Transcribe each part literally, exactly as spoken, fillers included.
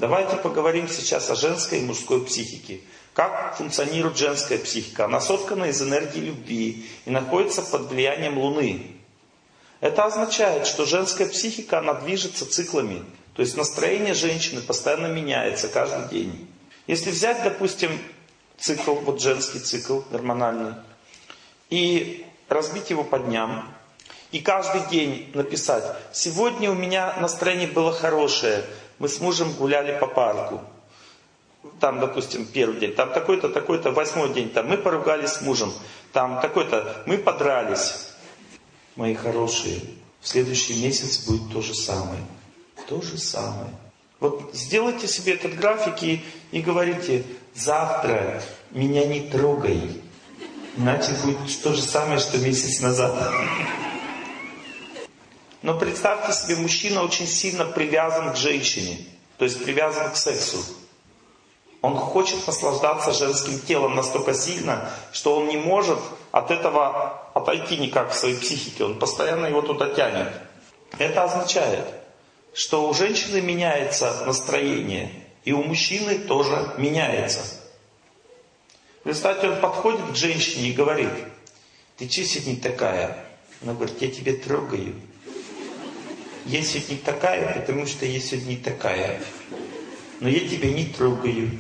Давайте поговорим сейчас о женской и мужской психике. Как функционирует женская психика? Она соткана из энергии любви и находится под влиянием Луны. Это означает, что женская психика, она движется циклами. То есть настроение женщины постоянно меняется каждый день. Если взять, допустим, цикл, вот женский цикл гормональный, и разбить его по дням, и каждый день написать: сегодня у меня настроение было хорошее, мы с мужем гуляли по парку. Там, допустим, первый день, там такой-то, такой-то, восьмой день, там мы поругались с мужем, там такой-то, мы подрались. Мои хорошие, в следующий месяц будет то же самое. То же самое. Вот сделайте себе этот график и, и говорите: завтра меня не трогай, иначе будет то же самое, что месяц назад. Но представьте себе, мужчина очень сильно привязан к женщине, то есть привязан к сексу. Он хочет наслаждаться женским телом настолько сильно, что он не может от этого отойти никак в своей психике. Он постоянно его туда тянет. Это означает, что у женщины меняется настроение, и у мужчины тоже меняется. Представьте, он подходит к женщине и говорит: ты че сегодня такая? Она говорит: я тебя трогаю. Я сегодня такая, потому что я сегодня такая. Но я тебя не трогаю.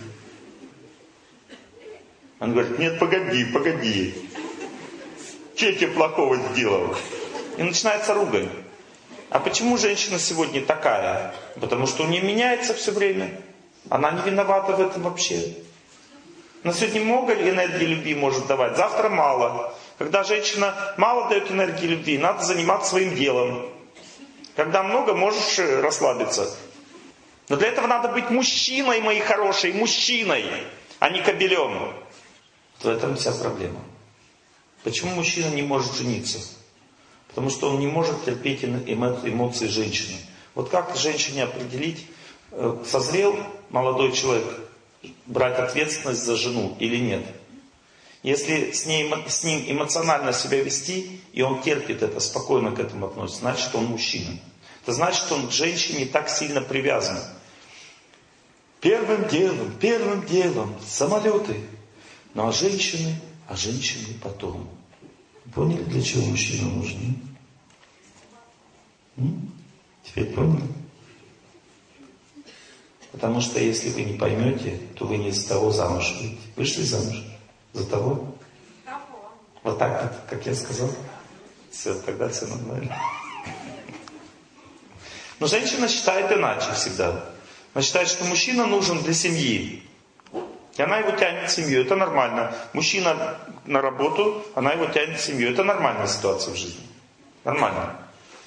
Он говорит: нет, погоди, погоди. Че я тебе плохого сделал? И начинается ругань. А почему женщина сегодня такая? Потому что у нее меняется все время. Она не виновата в этом вообще. Она сегодня много энергии любви может давать, завтра мало. Когда женщина мало дает энергии любви, надо заниматься своим делом. Когда много, можешь расслабиться. Но для этого надо быть мужчиной, мои хорошие, мужчиной, а не кобелем. В этом вся проблема. Почему мужчина не может жениться? Потому что он не может терпеть эмоции женщины. Вот как женщине определить, созрел молодой человек брать ответственность за жену или нет? Если с, ней, с ним эмоционально себя вести, и он терпит это, спокойно к этому относится, значит, он мужчина. Это значит, что он к женщине так сильно привязан. Первым делом, первым делом самолеты. Ну а женщины, а женщины потом. Поняли, для чего мужчины нужны? М? Теперь поняли? Потому что если вы не поймете, то вы не из того замуж выйдете. Вышли замуж? За того? Вот так, как я сказал? Все, тогда все нормально. Но женщина считает иначе всегда. Она считает, что мужчина нужен для семьи. И она его тянет в семью. Это нормально. Мужчина на работу, она его тянет в семью. Это нормальная ситуация в жизни. Нормально.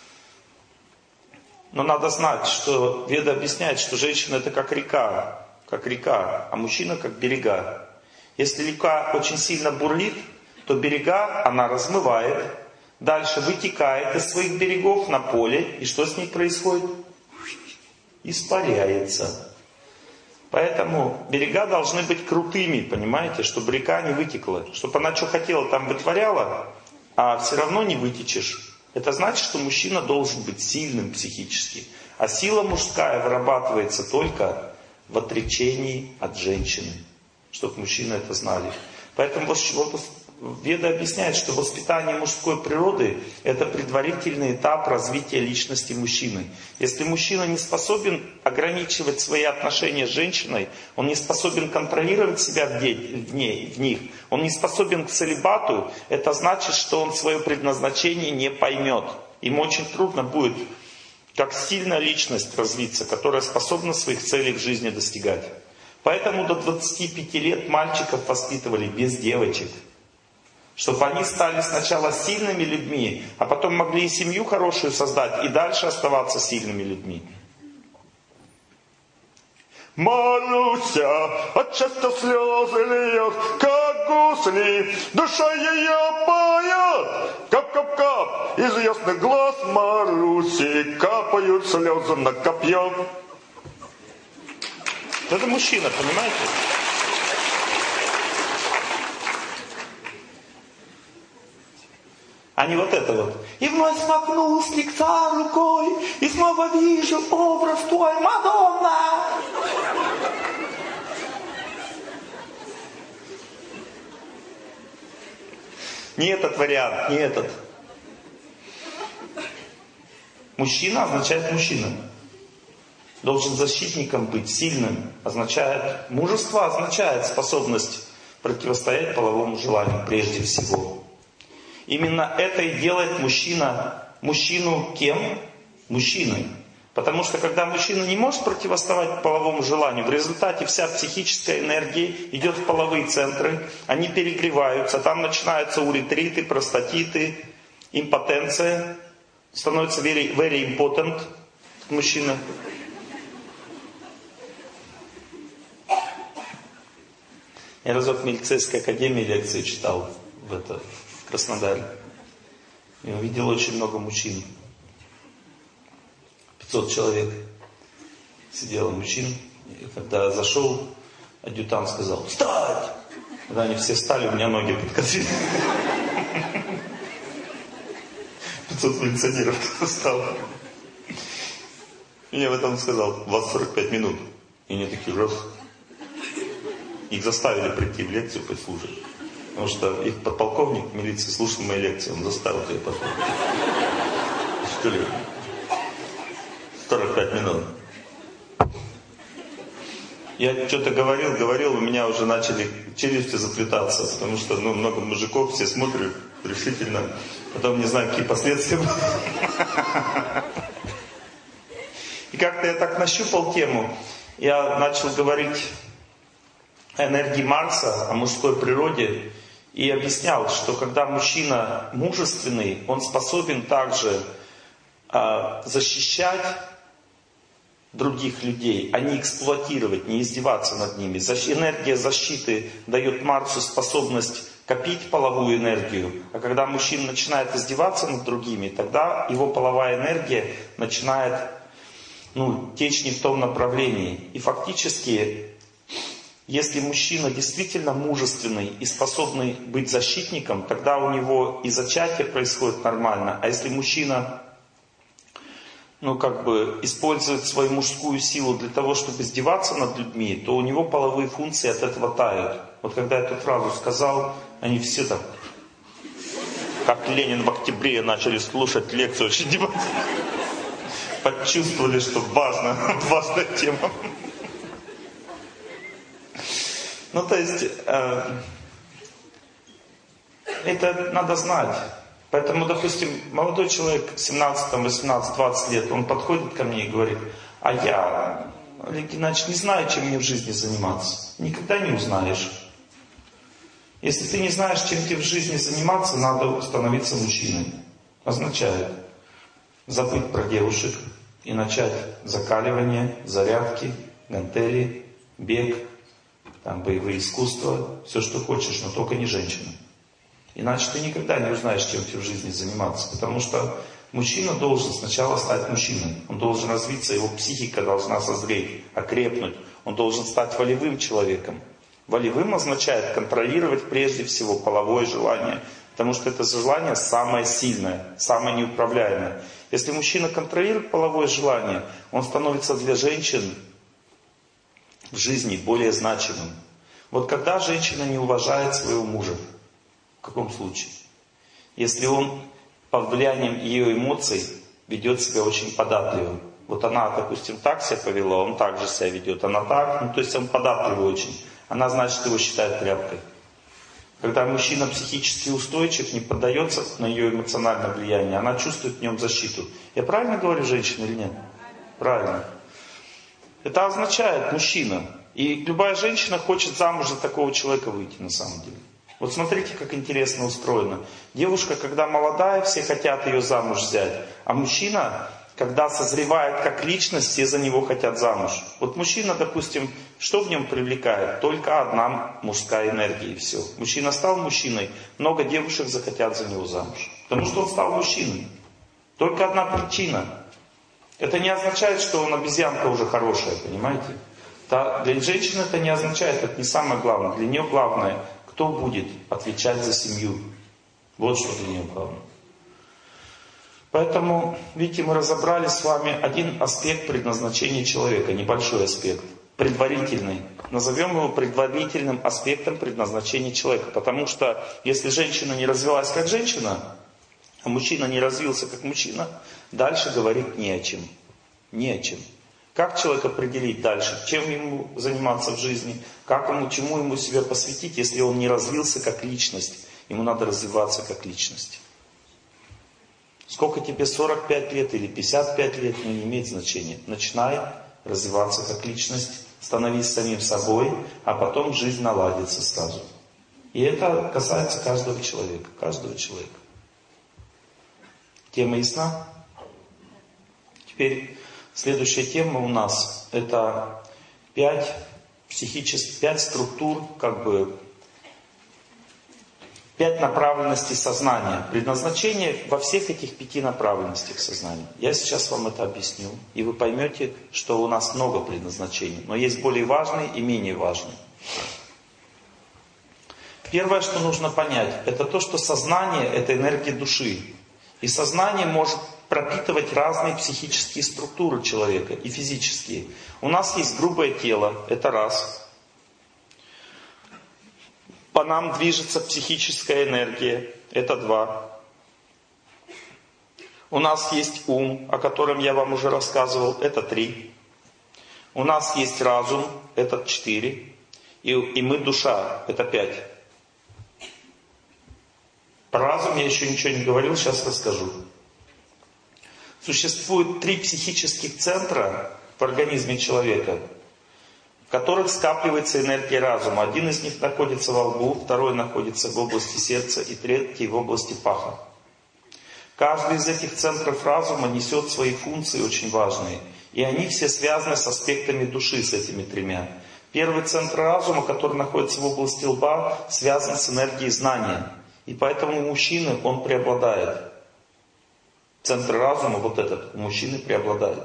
Но надо знать, что Веда объясняет, что женщина это как река. Как река, а мужчина как берега. Если река очень сильно бурлит, то берега она размывает. Дальше вытекает из своих берегов на поле. И что с ней происходит? Испаряется. Поэтому берега должны быть крутыми, понимаете, чтобы река не вытекла. Чтобы она что хотела, там вытворяла, а все равно не вытечешь. Это значит, что мужчина должен быть сильным психически. А сила мужская вырабатывается только в отречении от женщины. Чтобы мужчины это знали. Поэтому вот Веда объясняет, что воспитание мужской природы – это предварительный этап развития личности мужчины. Если мужчина не способен ограничивать свои отношения с женщиной, он не способен контролировать себя в, ней, в, ней, в них, он не способен к целибату, это значит, что он свое предназначение не поймет. Ему очень трудно будет, как сильная личность, развиться, которая способна своих целей в жизни достигать. Поэтому до двадцати пяти лет мальчиков воспитывали без девочек. Чтобы они стали сначала сильными людьми, а потом могли и семью хорошую создать, и дальше оставаться сильными людьми. Маруся от счастья слезы льет, как гусли, душа ее поет. Кап-кап-кап, из ясных глаз Маруси капают слезы на копье. Это мужчина, понимаете? А не вот это вот. И вновь смахнул с лица рукой, и снова вижу образ твой, Мадонна. Не этот вариант, не этот. Мужчина означает мужчина. Должен защитником быть, сильным. Означает, мужество означает способность противостоять половому желанию прежде всего. Именно это и делает мужчина, мужчину кем? Мужчиной. Потому что когда мужчина не может противостоять половому желанию, в результате вся психическая энергия идет в половые центры, они перегреваются, там начинаются уретриты, простатиты, импотенция, становится very, very impotent мужчина. Я разок в милицейской академии лекции читал в, это, в Краснодаре. И увидел очень много мужчин. пятьсот человек сидело мужчин. И когда зашел, адъютант сказал: «Встать!» Когда они все встали, у меня ноги подкосили. пятьсот милиционеров встало. И я в этом сказал: «У вас сорок пять минут». И они такие: «Раз». Их заставили прийти в лекцию послушать. Потому что их подполковник милиции слушал мои лекции, он заставил ее послушать. Что ли? сорок пять минут. Я что-то говорил, говорил, у меня уже начали челюсти заплетаться, потому что ну, много мужиков, все смотрят решительно, потом не знаю, какие последствия. И как-то я так нащупал тему, я начал говорить о энергии Марса, о мужской природе, и объяснял, что когда мужчина мужественный, он способен также э, защищать других людей, а не эксплуатировать, не издеваться над ними. Энергия защиты дает Марсу способность копить половую энергию, а когда мужчина начинает издеваться над другими, тогда его половая энергия начинает ну, течь не в том направлении. И фактически, если мужчина действительно мужественный и способный быть защитником, тогда у него и зачатие происходит нормально. А если мужчина ну, как бы использует свою мужскую силу для того, чтобы издеваться над людьми, то у него половые функции от этого тают. Вот когда я эту фразу сказал, они все так, как Ленин в октябре, начали слушать лекцию, очень почувствовали, что важно, важная тема. Ну, то есть, э, это надо знать. Поэтому, допустим, молодой человек, семнадцать, восемнадцать, двадцать лет, он подходит ко мне и говорит: а я, Олег Геннадьевич, не знаю, чем мне в жизни заниматься. Никогда не узнаешь. Если ты не знаешь, чем тебе в жизни заниматься, надо становиться мужчиной. Означает забыть про девушек и начать закаливание, зарядки, гантели, бег, там, боевые искусства, все, что хочешь, но только не женщина. Иначе ты никогда не узнаешь, чем тебе в жизни заниматься. Потому что мужчина должен сначала стать мужчиной. Он должен развиться, его психика должна созреть, окрепнуть. Он должен стать волевым человеком. Волевым означает контролировать прежде всего половое желание. Потому что это желание самое сильное, самое неуправляемое. Если мужчина контролирует половое желание, он становится для женщин в жизни более значимым. Вот когда женщина не уважает своего мужа, в каком случае? Если он под влиянием ее эмоций ведет себя очень податливо. Вот она, допустим, так себя повела, он так же себя ведет. Она так, ну то есть он податливый очень. Она, значит, его считает тряпкой. Когда мужчина психически устойчив, не поддается на ее эмоциональное влияние, она чувствует в нем защиту. Я правильно говорю, женщина, или нет? Правильно. Это означает мужчина. И любая женщина хочет замуж за такого человека выйти на самом деле. Вот смотрите, как интересно устроено. Девушка, когда молодая, все хотят ее замуж взять. А мужчина, когда созревает как личность, все за него хотят замуж. Вот мужчина, допустим, что в нем привлекает? Только одна мужская энергия, и все. Мужчина стал мужчиной, много девушек захотят за него замуж. Потому что он стал мужчиной. Только одна причина. Это не означает, что он обезьянка уже хорошая, понимаете? Для женщины это не означает, это не самое главное. Для нее главное, кто будет отвечать за семью. Вот что для нее главное. Поэтому, видите, мы разобрали с вами один аспект предназначения человека, небольшой аспект. предварительный. Назовем его предварительным аспектом предназначения человека. Потому что если женщина не развилась как женщина, а мужчина не развился как мужчина, дальше говорить не о чем. Не о чем. Как человек определить дальше, чем ему заниматься в жизни, как ему, чему ему себя посвятить, если он не развился как личность. Ему надо развиваться как личность. Сколько тебе, сорок пять лет или пятьдесят пять лет, ну, не имеет значения. Начинай развиваться как личность, становись самим собой, а потом жизнь наладится сразу. И это касается каждого человека, каждого человека. Тема ясна? Теперь следующая тема у нас это пять психических, пять структур, как бы пять направленностей сознания. Предназначение во всех этих пяти направленностях сознания. Я сейчас вам это объясню, и вы поймете, что у нас много предназначений, но есть более важные и менее важные. Первое, что нужно понять, это то, что сознание – это энергия души. И сознание может пропитывать разные психические структуры человека и физические. У нас есть грубое тело, это раз. По нам движется психическая энергия, это два. У нас есть ум, о котором я вам уже рассказывал, это три. У нас есть разум, это четыре. И, и мы душа, это пять. Про разум я еще ничего не говорил, сейчас расскажу. Существует три психических центра в организме человека, в которых скапливается энергия разума. Один из них находится во лбу, второй находится в области сердца и третий в области паха. Каждый из этих центров разума несет свои функции очень важные. И они все связаны с аспектами души, с этими тремя. Первый центр разума, который находится в области лба, связан с энергией знания. И поэтому у мужчины он преобладает. Центр разума, вот этот, у мужчины преобладает.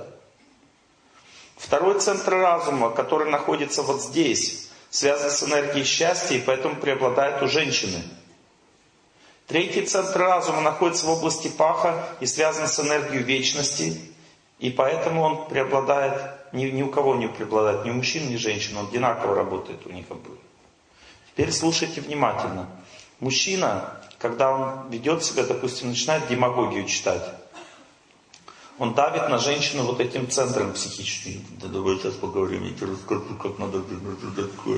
Второй центр разума, который находится вот здесь, связан с энергией счастья, и поэтому преобладает у женщины. Третий центр разума находится в области паха и связан с энергией вечности, и поэтому он преобладает, ни, ни у кого не преобладает, ни у мужчин, ни у женщин, он одинаково работает у них обоих. Теперь слушайте внимательно. Мужчина, когда он ведет себя, допустим, начинает демагогию читать, он давит на женщину вот этим центром психическим. Да давай сейчас поговорим, я тебе расскажу, как надо такое.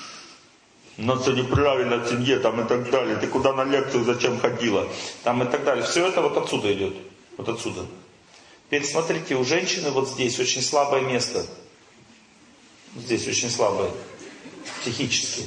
Надо неправильно в семье, там и так далее. Ты куда на лекцию зачем ходила? Там и так далее. Все это вот отсюда идет. Вот отсюда. Теперь смотрите, у женщины вот здесь очень слабое место. Здесь очень слабое. Психически.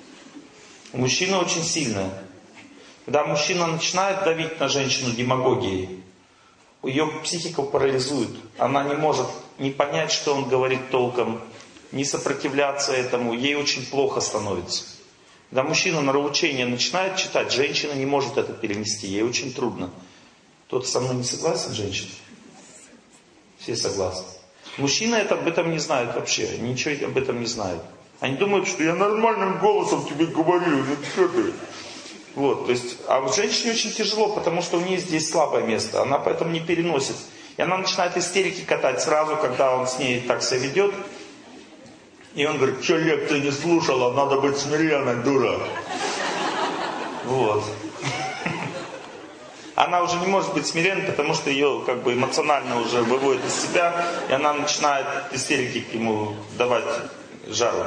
У мужчины очень сильное. Когда мужчина начинает давить на женщину демагогией, ее психику парализует. Она не может не понять, что он говорит толком, не сопротивляться этому. Ей очень плохо становится. Когда мужчина нравоучение начинает читать, женщина не может это перенести. Ей очень трудно. Кто-то со мной не согласен, женщина? Все согласны. Мужчины это об этом не знают вообще. Ничего об этом не знают. Они думают, что я нормальным голосом тебе говорю. Ну что ты? Вот, то есть, а вот женщине очень тяжело, потому что у нее здесь слабое место, она поэтому не переносит. И она начинает истерики катать сразу, когда он с ней так себя ведет. И он говорит, что лекции не слушала, надо быть смиренной, дура. Вот. Она уже не может быть смиренной, потому что ее как бы эмоционально уже выводит из себя, и она начинает истерики к ему давать жару.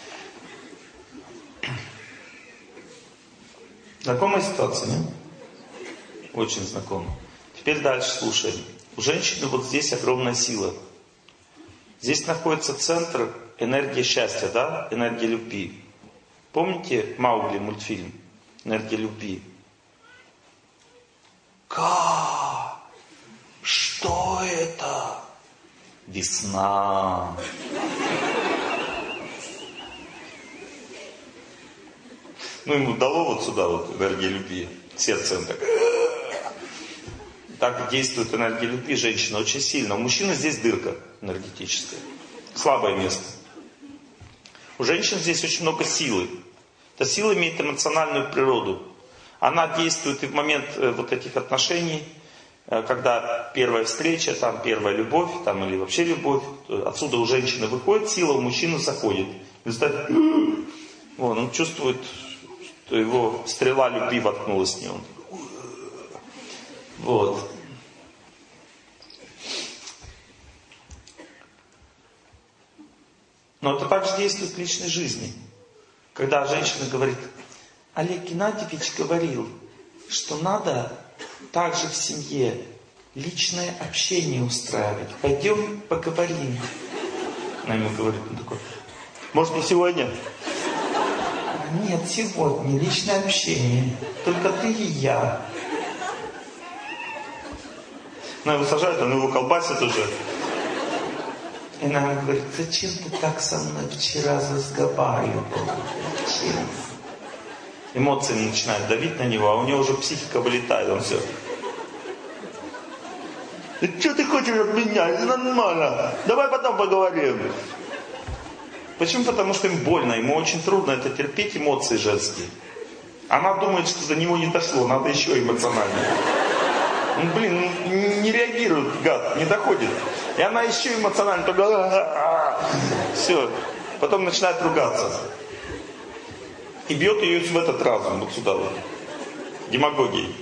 Знакомая ситуация, нет? Очень знакомая. Теперь дальше слушаем. У женщины вот здесь огромная сила. Здесь находится центр энергии счастья, да? Энергия любви. Помните Маугли мультфильм? Энергия любви. Ка! Что это? Весна. Ну, ему дало вот сюда вот энергия любви. Сердце он так. Так действует энергия любви женщины очень сильно. У мужчины здесь дырка энергетическая. Слабое место. У женщин здесь очень много силы. Эта сила имеет эмоциональную природу. Она действует и в момент вот этих отношений, когда первая встреча, там первая любовь, там или вообще любовь, отсюда у женщины выходит сила, у мужчины заходит. Вот, он чувствует, что его стрела любви воткнулась в него. Вот. Но это также действует в личной жизни. Когда женщина говорит: Олег Геннадьевич говорил, что надо также в семье личное общение устраивать. Пойдем поговорим. Она ему говорит, он такой: может, не сегодня? Нет, сегодня личное общение. Только ты и я. Она его сажает, он его колбасит уже. И она говорит: зачем ты так со мной вчера разговаривал? Зачем? Эмоции начинают давить на него, а у него уже психика вылетает, он все. И что ты хочешь от меня? Это нормально. Давай потом поговорим. Почему? Потому что им больно, ему очень трудно это терпеть, эмоции женские. Она думает, что до него не дошло, надо еще эмоционально. Ну, блин, не реагирует, гад, не доходит. И она еще эмоционально, только... Все. Потом начинает ругаться. И бьет ее в этот разум, вот сюда вот. Демагогией.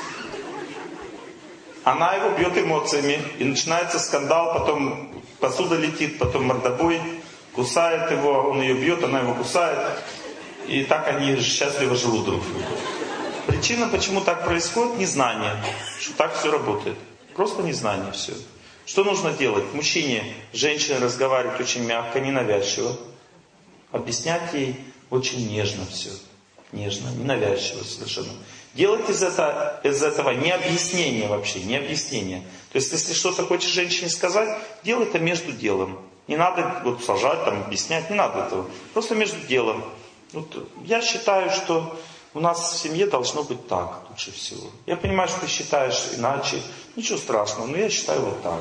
Она его бьет эмоциями. И начинается скандал, потом посуда летит, потом мордобой. Кусает его, он ее бьет, она его кусает. И так они счастливо живут друг с другом. Причина, почему так происходит, незнание. Что так все работает. Просто незнание, все. Что нужно делать? Мужчине, женщине разговаривать очень мягко, ненавязчиво. Объяснять ей очень нежно все. Нежно, ненавязчиво совершенно. Делать из этого, из этого не объяснение вообще, не объяснение. То есть, если что-то хочешь женщине сказать, делай это между делом. Не надо вот сажать, там, объяснять, не надо этого. Просто между делом. Вот, я считаю, что у нас в семье должно быть так, лучше всего. Я понимаю, что ты считаешь иначе. Ничего страшного, но я считаю вот так.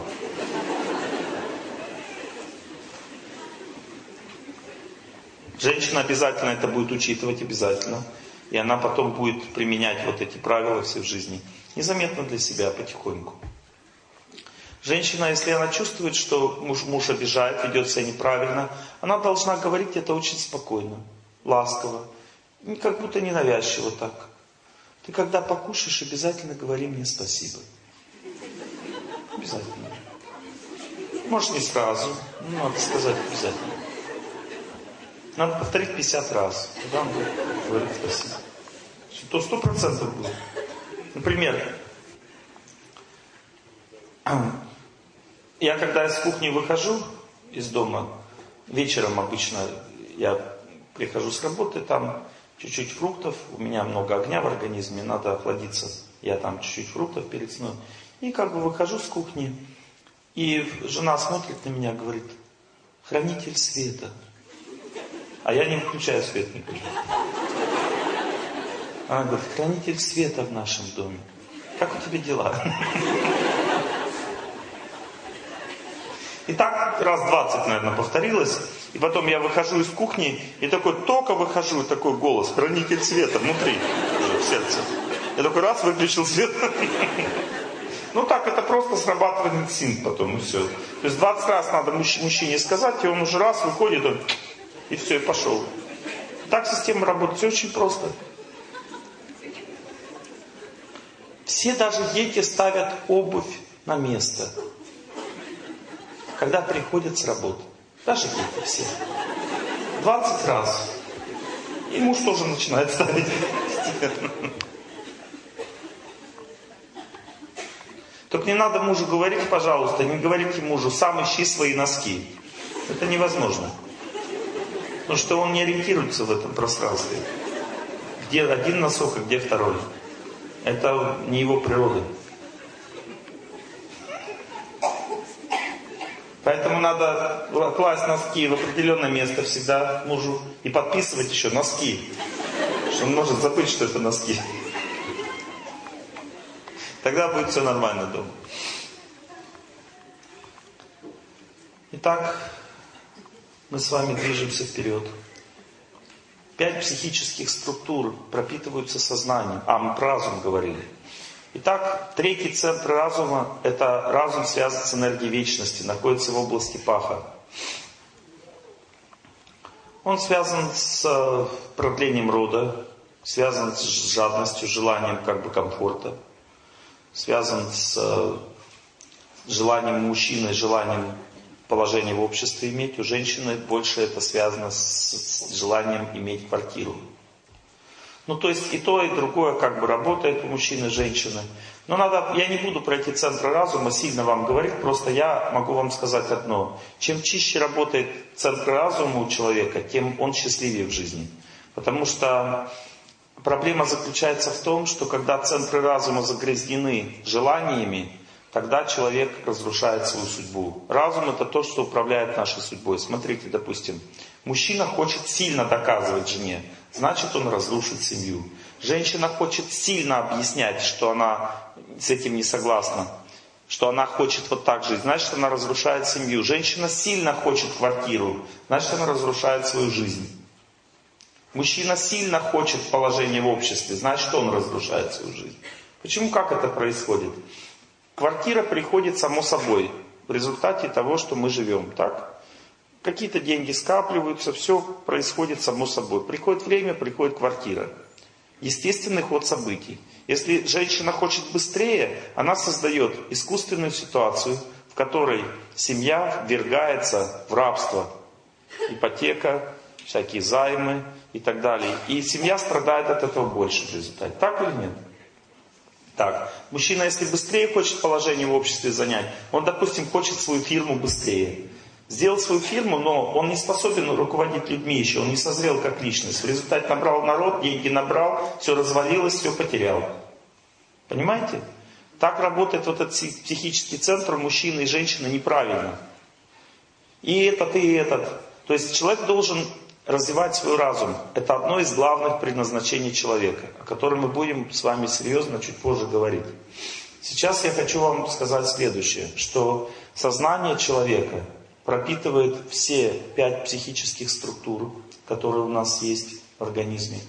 Женщина обязательно это будет учитывать, обязательно. И она потом будет применять вот эти правила все в жизни. Незаметно для себя, потихоньку. Женщина, если она чувствует, что муж, муж обижает, ведет себя неправильно, она должна говорить это очень спокойно, ласково. Как будто ненавязчиво так. Ты когда покушаешь, обязательно говори мне спасибо. Обязательно. Может, не сразу, но надо сказать обязательно. Надо повторить пятьдесят раз. Тогда он будет говорить спасибо. То сто процентов будет. Например, я когда из кухни выхожу из дома, вечером обычно я прихожу с работы, там чуть-чуть фруктов, у меня много огня в организме, надо охладиться, я там чуть-чуть фруктов перед сном. И как бы выхожу с кухни, и жена смотрит на меня, говорит: хранитель света. А я не включаю свет никогда. Она говорит: хранитель света в нашем доме. Как у тебя дела? И так раз двадцать, наверное, повторилось. И потом я выхожу из кухни, и такой только выхожу, и такой голос: хранитель света внутри, уже в сердце. Я такой раз выключил свет. Ну так, это просто срабатывает инстинкт потом, и все. То есть двадцать раз надо мужчине сказать, и он уже раз выходит, он... и все, и пошел. Так система работает, все очень просто. Все даже дети ставят обувь на место, когда приходят с работы. Даже дети все. двадцать раз. И муж тоже начинает ставить. Только не надо мужу говорить, пожалуйста, не говорите мужу: сам ищи свои носки. Это невозможно. Потому что он не ориентируется в этом пространстве. Где один носок, а где второй. Это не его природа. Поэтому надо класть носки в определенное место всегда мужу. И подписывать еще носки. Что он может забыть, что это носки. Тогда будет все нормально дома. Итак, мы с вами движемся вперед. Пять психических структур пропитываются сознанием. А, мы про разум говорили. Итак, третий центр разума – это разум, связан с энергией вечности, находится в области паха. Он связан с продлением рода, связан с жадностью, желанием как бы комфорта, связан с желанием мужчины, желанием положения в обществе иметь. У женщины больше это связано с желанием иметь квартиру. Ну, то есть и то, и другое как бы работает у мужчины и женщины. Но надо, я не буду про эти центры разума сильно вам говорить, просто я могу вам сказать одно. Чем чище работает центр разума у человека, тем он счастливее в жизни. Потому что проблема заключается в том, что когда центры разума загрязнены желаниями, тогда человек разрушает свою судьбу. Разум — это то, что управляет нашей судьбой. Смотрите, допустим, мужчина хочет сильно доказывать жене, значит, он разрушит семью. Женщина хочет сильно объяснять, что она с этим не согласна, что она хочет вот так жить, значит, она разрушает семью. Женщина сильно хочет квартиру, значит, она разрушает свою жизнь. Мужчина сильно хочет положения в обществе, значит, он разрушает свою жизнь. Почему, как это происходит? Квартира приходит само собой в результате того, что мы живем, так? Какие-то деньги скапливаются, все происходит само собой. Приходит время, приходит квартира. Естественный ход событий. Если женщина хочет быстрее, она создает искусственную ситуацию, в которой семья ввергается в рабство. Ипотека, всякие займы и так далее. И семья страдает от этого больше в результате. Так или нет? Так. Мужчина, если быстрее хочет положение в обществе занять, он, допустим, хочет свою фирму быстрее. Сделал свою фирму, но он не способен руководить людьми еще, он не созрел как личность. В результате набрал народ, деньги набрал, все развалилось, все потерял. Понимаете? Так работает вот этот психический центр у мужчины и женщины неправильно. И этот, и этот. То есть человек должен развивать свой разум. Это одно из главных предназначений человека, о котором мы будем с вами серьезно чуть позже говорить. Сейчас я хочу вам сказать следующее, что сознание человека пропитывает все пять психических структур, которые у нас есть в организме.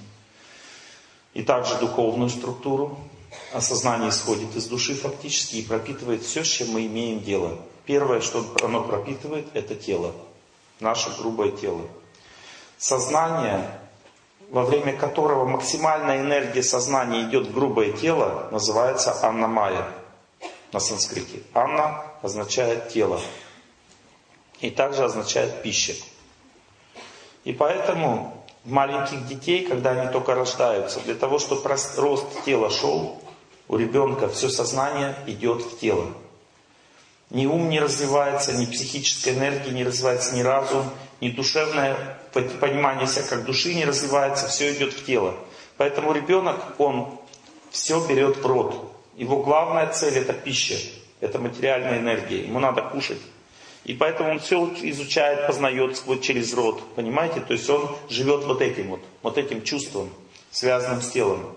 И также духовную структуру. А сознание исходит из души фактически и пропитывает все, с чем мы имеем дело. Первое, что оно пропитывает, это тело. Наше грубое тело. Сознание, во время которого максимальная энергия сознания идет в грубое тело, называется аннамая на санскрите. Анна означает тело. И также означает пища. И поэтому маленьких детей, когда они только рождаются, для того, чтобы рост тела шел, у ребенка все сознание идет в тело. Ни ум не развивается, ни психическая энергия не развивается, ни разум, ни душевное понимание себя как души не развивается, все идет в тело. Поэтому ребенок, он все берет в рот. Его главная цель — это пища, это материальная энергия, ему надо кушать. И поэтому он все изучает, познает вот через рот, понимаете? То есть он живет вот этим вот, вот этим чувством, связанным с телом.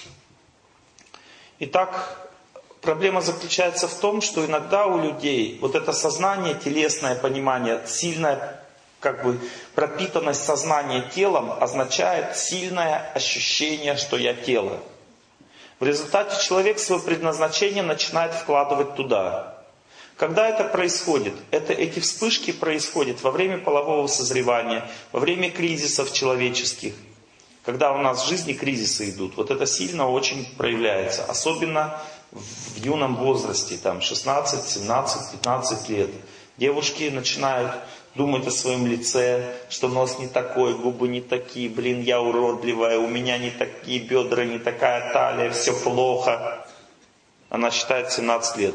Итак, проблема заключается в том, что иногда у людей вот это сознание, телесное понимание, сильная как бы пропитанность сознания телом означает сильное ощущение, что я тело. В результате человек свое предназначение начинает вкладывать туда. Когда это происходит? Это, эти вспышки происходят во время полового созревания, во время кризисов человеческих. Когда у нас в жизни кризисы идут, вот это сильно очень проявляется. Особенно в юном возрасте, там шестнадцать, семнадцать, пятнадцать лет. Девушки начинают думать о своем лице, что нос не такой, губы не такие, блин, я уродливая, у меня не такие бедра, не такая талия, все плохо. Она считает семнадцать лет.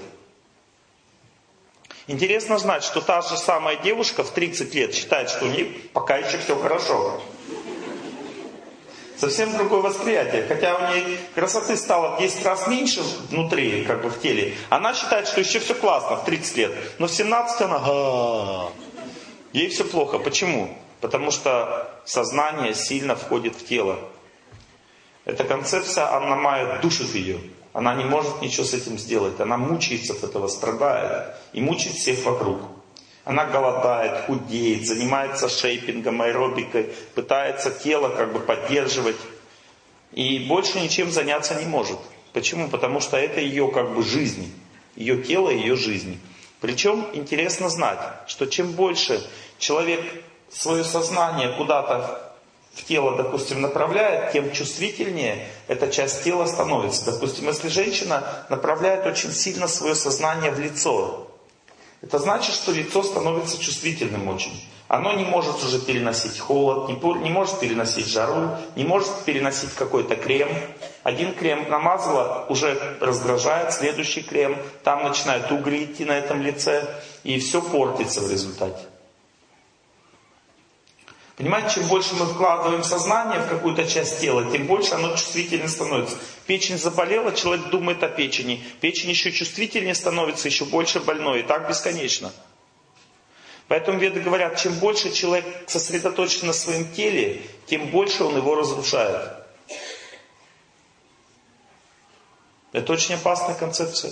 Интересно знать, что та же самая девушка в тридцать лет считает, что у нее пока еще все хорошо. Совсем другое восприятие. Хотя у нее красоты стало в десять раз меньше внутри, как бы в теле. Она считает, что еще все классно в тридцать лет. Но в семнадцать она... А-а-а. Ей все плохо. Почему? Потому что сознание сильно входит в тело. Эта концепция аннамая душит ее. Она не может ничего с этим сделать. Она мучается от этого, страдает. И мучает всех вокруг. Она голодает, худеет, занимается шейпингом, аэробикой, пытается тело как бы поддерживать. И больше ничем заняться не может. Почему? Потому что это ее как бы жизнь. Ее тело, ее жизнь. Причем интересно знать, что чем больше человек свое сознание куда-то в тело, допустим, направляет, тем чувствительнее эта часть тела становится. Допустим, если женщина направляет очень сильно свое сознание в лицо, это значит, что лицо становится чувствительным очень. Оно не может уже переносить холод, не может переносить жару, не может переносить какой-то крем. Один крем намазала, уже раздражает, следующий крем, там начинают угли идти на этом лице, и все портится в результате. Понимаете, чем больше мы вкладываем сознание в какую-то часть тела, тем больше оно чувствительнее становится. Печень заболела, человек думает о печени. Печень еще чувствительнее становится, еще больше больной. И так бесконечно. Поэтому веды говорят, чем больше человек сосредоточен на своем теле, тем больше он его разрушает. Это очень опасная концепция.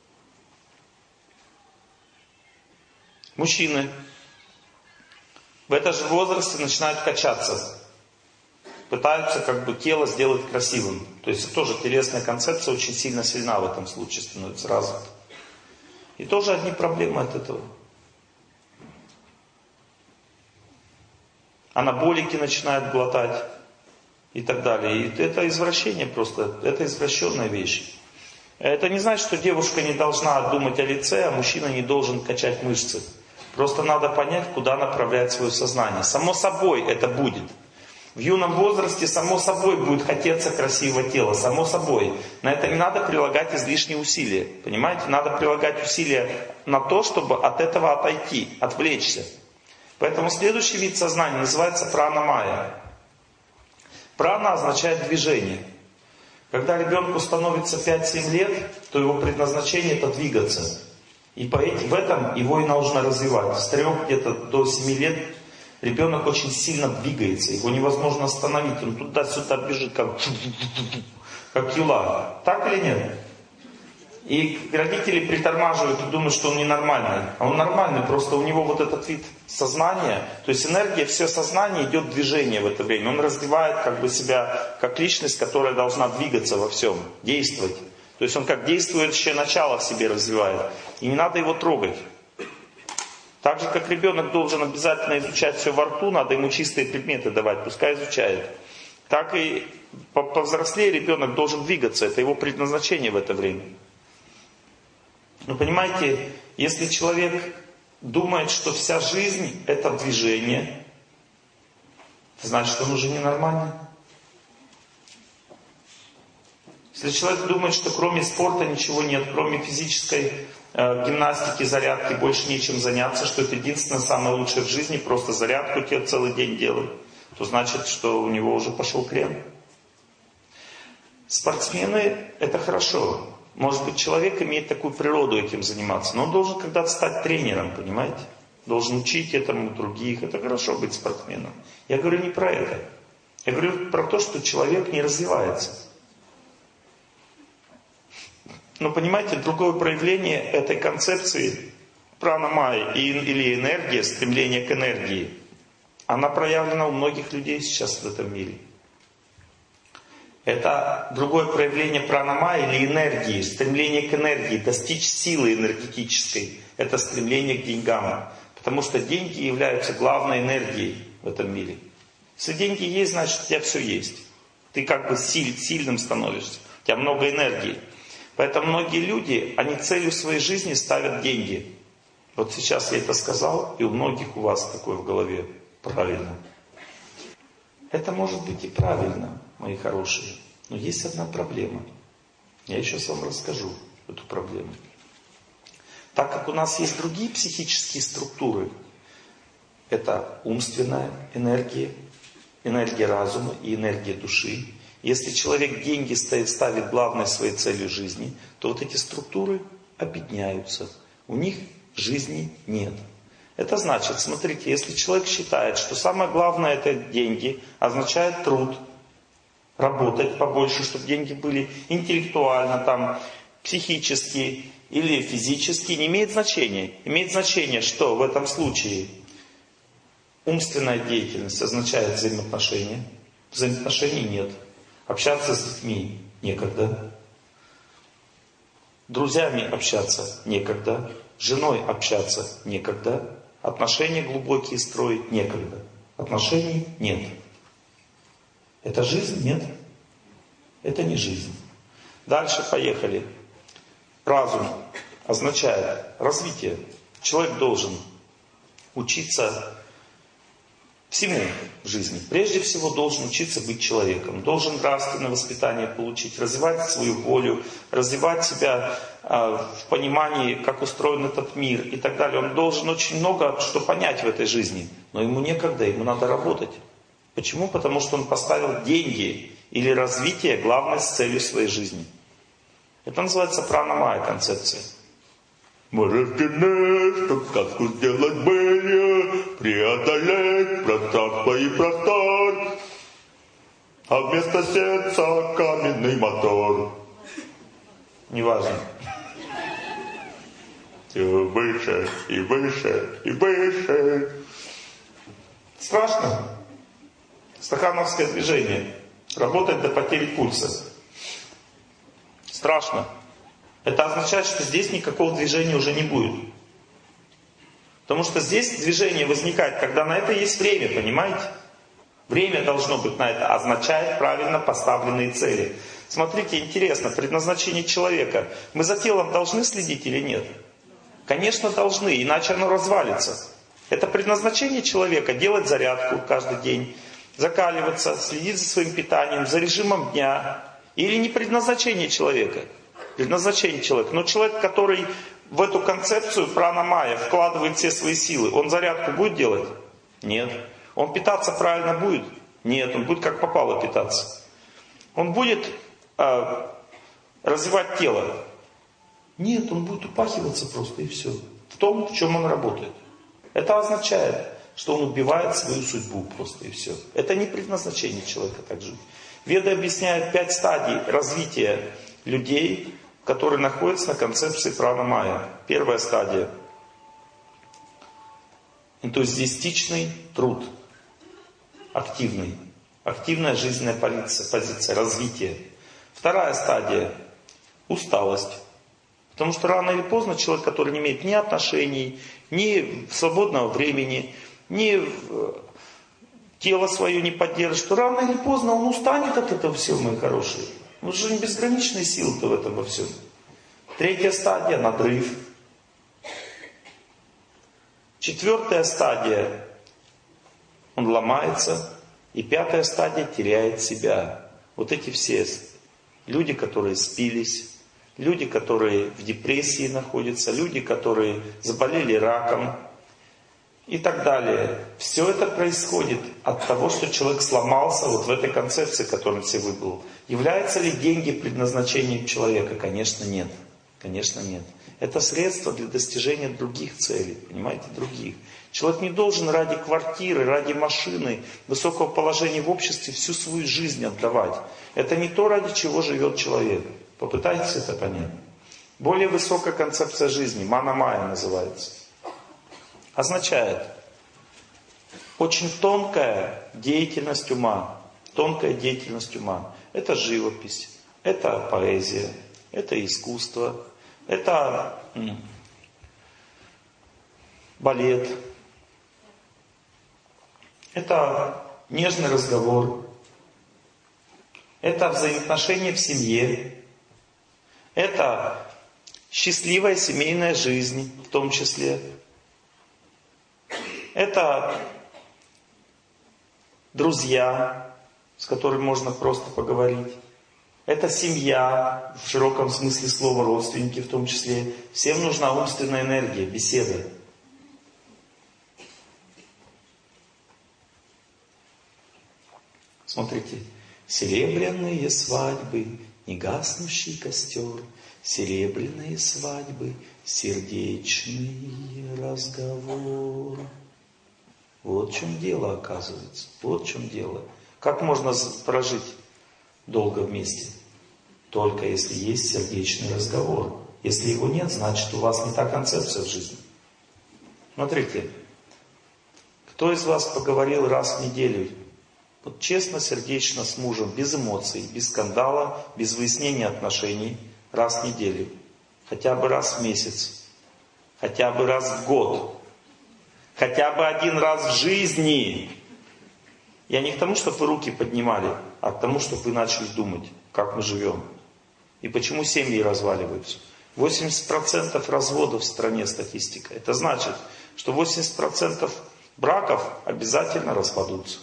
Мужчины в этом же возрасте начинают качаться. Пытаются как бы тело сделать красивым. То есть это тоже телесная концепция, очень сильно сильна в этом случае, становится развита. И тоже одни проблемы от этого. Анаболики начинают глотать и так далее. И это извращение просто, это извращенная вещь. Это не значит, что девушка не должна думать о лице, а мужчина не должен качать мышцы. Просто надо понять, куда направлять свое сознание. Само собой это будет. В юном возрасте само собой будет хотеться красивого тела. Само собой. На это не надо прилагать излишние усилия. Понимаете? Надо прилагать усилия на то, чтобы от этого отойти, отвлечься. Поэтому следующий вид сознания называется прана-майя. Прана означает движение. Когда ребенку становится пять-семь лет, то его предназначение это двигаться. И в этом его и нужно развивать. С трех где-то до семи лет ребенок очень сильно двигается. Его невозможно остановить. Он туда-сюда бежит, как, как юла. Так или нет? И родители притормаживают и думают, что он ненормальный. А он нормальный, просто у него вот этот вид сознания, то есть энергия, все сознание идет в движение в это время. Он развивает как бы себя как личность, которая должна двигаться во всем, действовать. То есть он как действующее начало в себе развивает. И не надо его трогать. Так же, как ребенок должен обязательно изучать все во рту, надо ему чистые предметы давать, пускай изучает. Так и повзрослее ребенок должен двигаться, это его предназначение в это время. Но понимаете, если человек думает, что вся жизнь это движение, значит, он уже ненормальный. Если человек думает, что кроме спорта ничего нет, кроме физической э, гимнастики, зарядки, больше нечем заняться, что это единственное самое лучшее в жизни, просто зарядку тебе целый день делать, то значит, что у него уже пошел крен. Спортсмены это хорошо. Может быть, человек имеет такую природу этим заниматься, но он должен когда-то стать тренером, понимаете? Должен учить этому других. Это хорошо быть спортсменом. Я говорю не про это. Я говорю про то, что человек не развивается. Но понимаете, другое проявление этой концепции прана-майя или энергия, стремление к энергии, она проявлена у многих людей сейчас в этом мире. Это другое проявление прана-майя или энергии, стремление к энергии, достичь силы энергетической. Это стремление к деньгам. Потому что деньги являются главной энергией в этом мире. Если деньги есть, значит у тебя все есть. Ты как бы силь, сильным становишься. У тебя много энергии. Поэтому многие люди, они целью своей жизни ставят деньги. Вот сейчас я это сказал, и у многих у вас такое в голове. Правильно. Это может быть и правильно, мои хорошие. Но есть одна проблема. Я сейчас вам расскажу эту проблему. Так как у нас есть другие психические структуры, это умственная энергия, энергия разума и энергия души. Если человек деньги ставит главной своей целью жизни, то вот эти структуры обедняются. У них жизни нет. Это значит, смотрите, если человек считает, что самое главное это деньги, означает труд, работать побольше, чтобы деньги были интеллектуально, там, психически или физически, не имеет значения. Имеет значение, что в этом случае умственная деятельность означает взаимоотношения. Взаимоотношений нет. Общаться с детьми некогда. Друзьями общаться некогда, с женой общаться некогда, отношения глубокие строить некогда. Отношений нет. Это жизнь? Нет. Это не жизнь. Дальше поехали. Разум означает развитие. Человек должен учиться всему в жизни. Прежде всего должен учиться быть человеком. Должен нравственное воспитание получить, развивать свою волю, развивать себя э, в понимании, как устроен этот мир и так далее. Он должен очень много что понять в этой жизни. Но ему некогда, ему надо работать. Почему? Потому что он поставил деньги или развитие главной целью своей жизни. Это называется пранамая концепция. Мы рождены, чтоб сказку сделать былью, преодолеть пространство и простор, а вместо сердца каменный мотор. Неважно. Все выше и выше и выше. Страшно. Стахановское движение. Работать до потери пульса. Страшно. Это означает, что здесь никакого движения уже не будет. Потому что здесь движение возникает, когда на это есть время, понимаете? Время должно быть на это, означает правильно поставленные цели. Смотрите, интересно, предназначение человека. Мы за телом должны следить или нет? Конечно, должны, иначе оно развалится. Это предназначение человека, делать зарядку каждый день, закаливаться, следить за своим питанием, за режимом дня. Или не предназначение человека? Предназначение человека. Но человек, который в эту концепцию пранамая вкладывает все свои силы, он зарядку будет делать? Нет. Он питаться правильно будет? Нет. Он будет как попало питаться. Он будет э, развивать тело? Нет. Он будет упахиваться просто и все. В том, в чем он работает. Это означает, что он убивает свою судьбу просто и все. Это не предназначение человека так жить. Веды объясняют пять стадий развития людей, которые находятся на концепции пранамая. Первая стадия – энтузиастичный труд, активный, активная жизненная позиция, позиция, развитие. Вторая стадия – усталость. Потому что рано или поздно человек, который не имеет ни отношений, ни свободного времени, ни тело свое не поддержит, что рано или поздно он устанет от этого всего, мои хорошие. Он же не безграничные силы-то в этом во всем. Третья стадия – надрыв. Четвертая стадия – он ломается. И пятая стадия – теряет себя. Вот эти все люди, которые спились, люди, которые в депрессии находятся, люди, которые заболели раком и так далее. Все это происходит от того, что человек сломался вот в этой концепции, которую он себе выбрал. Являются ли деньги предназначением человека? Конечно, нет. Конечно, нет. Это средство для достижения других целей, понимаете, других. Человек не должен ради квартиры, ради машины, высокого положения в обществе всю свою жизнь отдавать. Это не то, ради чего живет человек. Попытайтесь это понять. Более высокая концепция жизни, манамая называется, означает очень тонкая деятельность ума. Тонкая деятельность ума. Это живопись, это поэзия, это искусство, это балет, это нежный разговор, это взаимоотношения в семье, это счастливая семейная жизнь в том числе. Это друзья, с которыми можно просто поговорить. Это семья, в широком смысле слова, родственники в том числе. Всем нужна умственная энергия, беседа. Смотрите. Серебряные свадьбы, негаснущий костер, серебряные свадьбы, сердечный разговор. Вот в чем дело, оказывается. Вот в чем дело. Как можно прожить долго вместе? Только если есть сердечный разговор. Если его нет, значит, у вас не та концепция в жизни. Смотрите. Кто из вас поговорил раз в неделю? Вот честно, сердечно с мужем, без эмоций, без скандала, без выяснения отношений, раз в неделю. Хотя бы раз в месяц. Хотя бы раз в год. Хотя бы один раз в жизни. Я не к тому, чтобы вы руки поднимали, а к тому, чтобы вы начали думать, как мы живем. И почему семьи разваливаются. восемьдесят процентов разводов в стране статистика. Это значит, что восемьдесят процентов браков обязательно распадутся.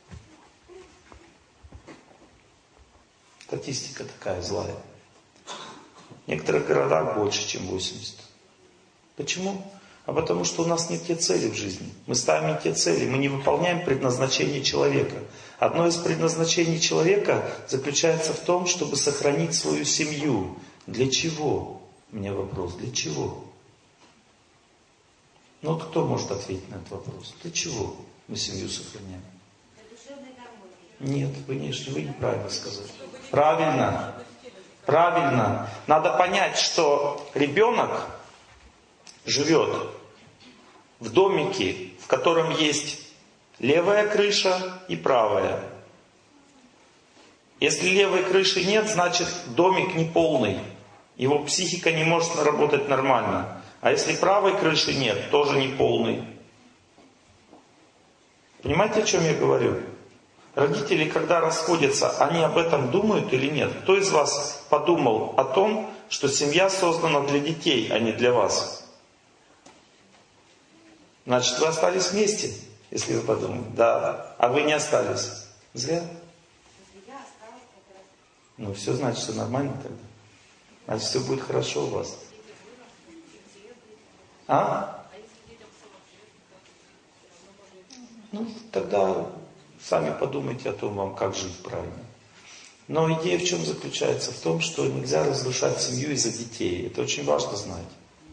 Статистика такая злая. В некоторых городах больше, чем восемьдесят. Почему? А потому что у нас не те цели в жизни. Мы ставим не те цели, мы не выполняем предназначение человека. Одно из предназначений человека заключается в том, чтобы сохранить свою семью. Для чего? У меня вопрос. Для чего? Ну вот кто может ответить на этот вопрос? Для чего мы семью сохраняем? Нет, вы не, вы неправильно сказали. Правильно. Правильно. Надо понять, что ребенок живет в домике, в котором есть левая крыша и правая. Если левой крыши нет, значит домик не полный. Его психика не может работать нормально. А если правой крыши нет, тоже не полный. Понимаете, о чем я говорю? Родители, когда расходятся, они об этом думают или нет? Кто из вас подумал о том, что семья создана для детей, а не для вас? Значит, вы остались вместе, если вы подумали. Да. А вы не остались. Зря. Ну, все значит, что нормально тогда. Значит, все будет хорошо у вас. А? Ну, тогда сами подумайте о том, вам как жить правильно. Но идея в чем заключается? В том, что нельзя разрушать семью из-за детей. Это очень важно знать.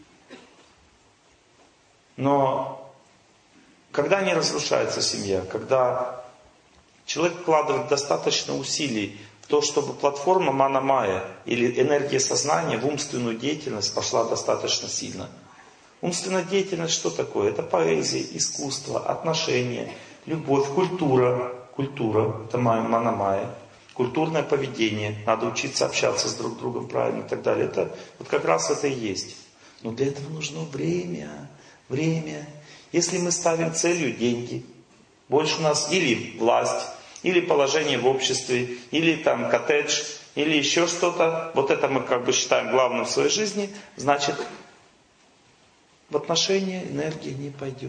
Но когда не разрушается семья, когда человек вкладывает достаточно усилий в то, чтобы платформа мана-майя или энергия сознания в умственную деятельность пошла достаточно сильно. Умственная деятельность что такое? Это поэзия, искусство, отношения, любовь, культура. Культура, это мана-майя. Культурное поведение, надо учиться общаться с друг другом правильно и так далее. Это вот как раз это и есть. Но для этого нужно время, время. Если мы ставим целью деньги, больше у нас или власть, или положение в обществе, или там коттедж, или еще что-то, вот это мы как бы считаем главным в своей жизни, значит, в отношения энергия не пойдет.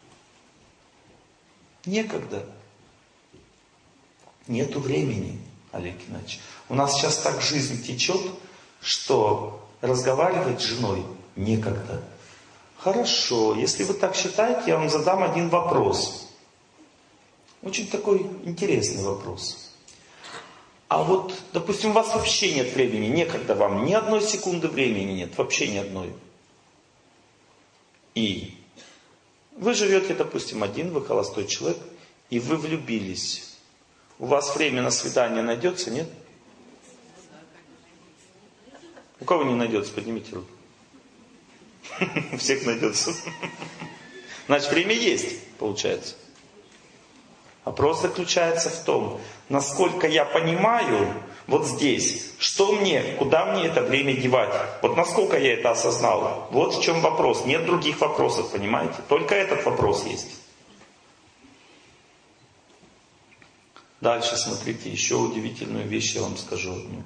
Некогда. Нету времени, Олег Геннадьевич. У нас сейчас так жизнь течет, что разговаривать с женой некогда. Хорошо, если вы так считаете, я вам задам один вопрос. Очень такой интересный вопрос. А вот, допустим, у вас вообще нет времени, некогда вам, ни одной секунды времени нет, вообще ни одной. И вы живете, допустим, один, вы холостой человек, и вы влюбились. У вас время на свидание найдется, нет? У кого не найдется, поднимите руку. У всех найдется. Значит, время есть, получается. Вопрос заключается в том, насколько я понимаю вот здесь, что мне, куда мне это время девать. Вот насколько я это осознал. Вот в чем вопрос. Нет других вопросов, понимаете? Только этот вопрос есть. Дальше смотрите, еще удивительную вещь я вам скажу одну.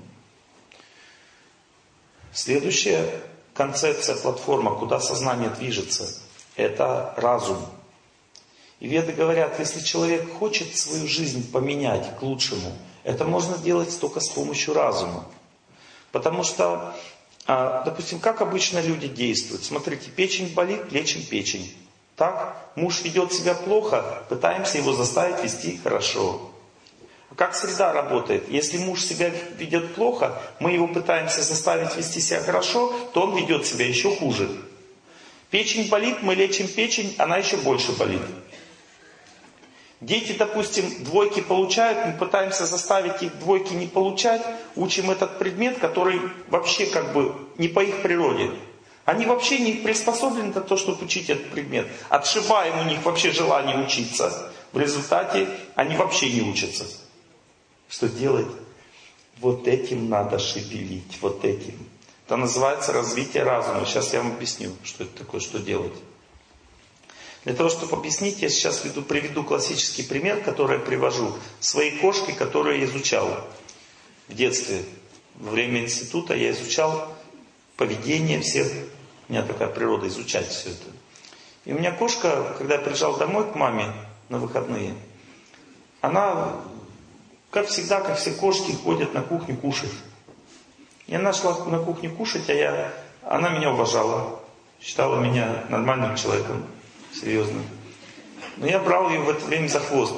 Следующая концепция, платформа, куда сознание движется, это разум. И веды говорят, если человек хочет свою жизнь поменять к лучшему, это можно делать только с помощью разума. Потому что, допустим, как обычно люди действуют. Смотрите, печень болит, лечим печень. Так? Муж ведет себя плохо, пытаемся его заставить вести хорошо. Как среда работает? Если муж себя ведет плохо, мы его пытаемся заставить вести себя хорошо, то он ведет себя еще хуже. Печень болит, мы лечим печень, она еще больше болит. Дети, допустим, двойки получают, мы пытаемся заставить их двойки не получать, учим этот предмет, который вообще как бы не по их природе. Они вообще не приспособлены на то, чтобы учить этот предмет. Отшибаем у них вообще желание учиться. В результате они вообще не учатся. Что делать? Вот этим надо шевелить, вот этим. Это называется развитие разума. Сейчас я вам объясню, что это такое, что делать. Для того, чтобы объяснить, я сейчас веду, приведу классический пример, который я привожу своей кошки, которую я изучал в детстве. Во время института я изучал поведение всех. У меня такая природа изучать все это. И у меня кошка, когда я приезжал домой к маме на выходные, она, как всегда, как все кошки, ходят на кухню кушать. И она шла на кухню кушать, а я, она меня уважала, считала меня нормальным человеком, серьезным. Но я брал ее в это время за хвост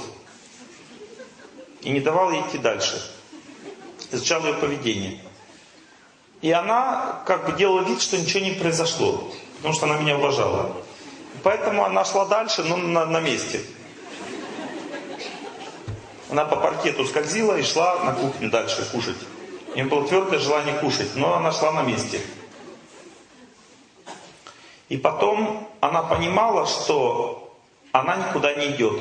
и не давал ей идти дальше. Изучал ее поведение. И она как бы делала вид, что ничего не произошло, потому что она меня уважала. Поэтому она шла дальше, но на, на месте. Она по паркету скользила и шла на кухню дальше кушать. У нее было твердое желание кушать, но она шла на месте. И потом она понимала, что она никуда не идет.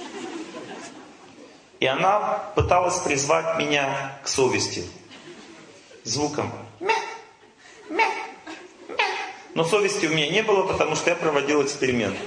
И она пыталась призвать меня к совести. Звуком. Мя, мя, мя. Но совести у меня не было, потому что я проводил эксперимент.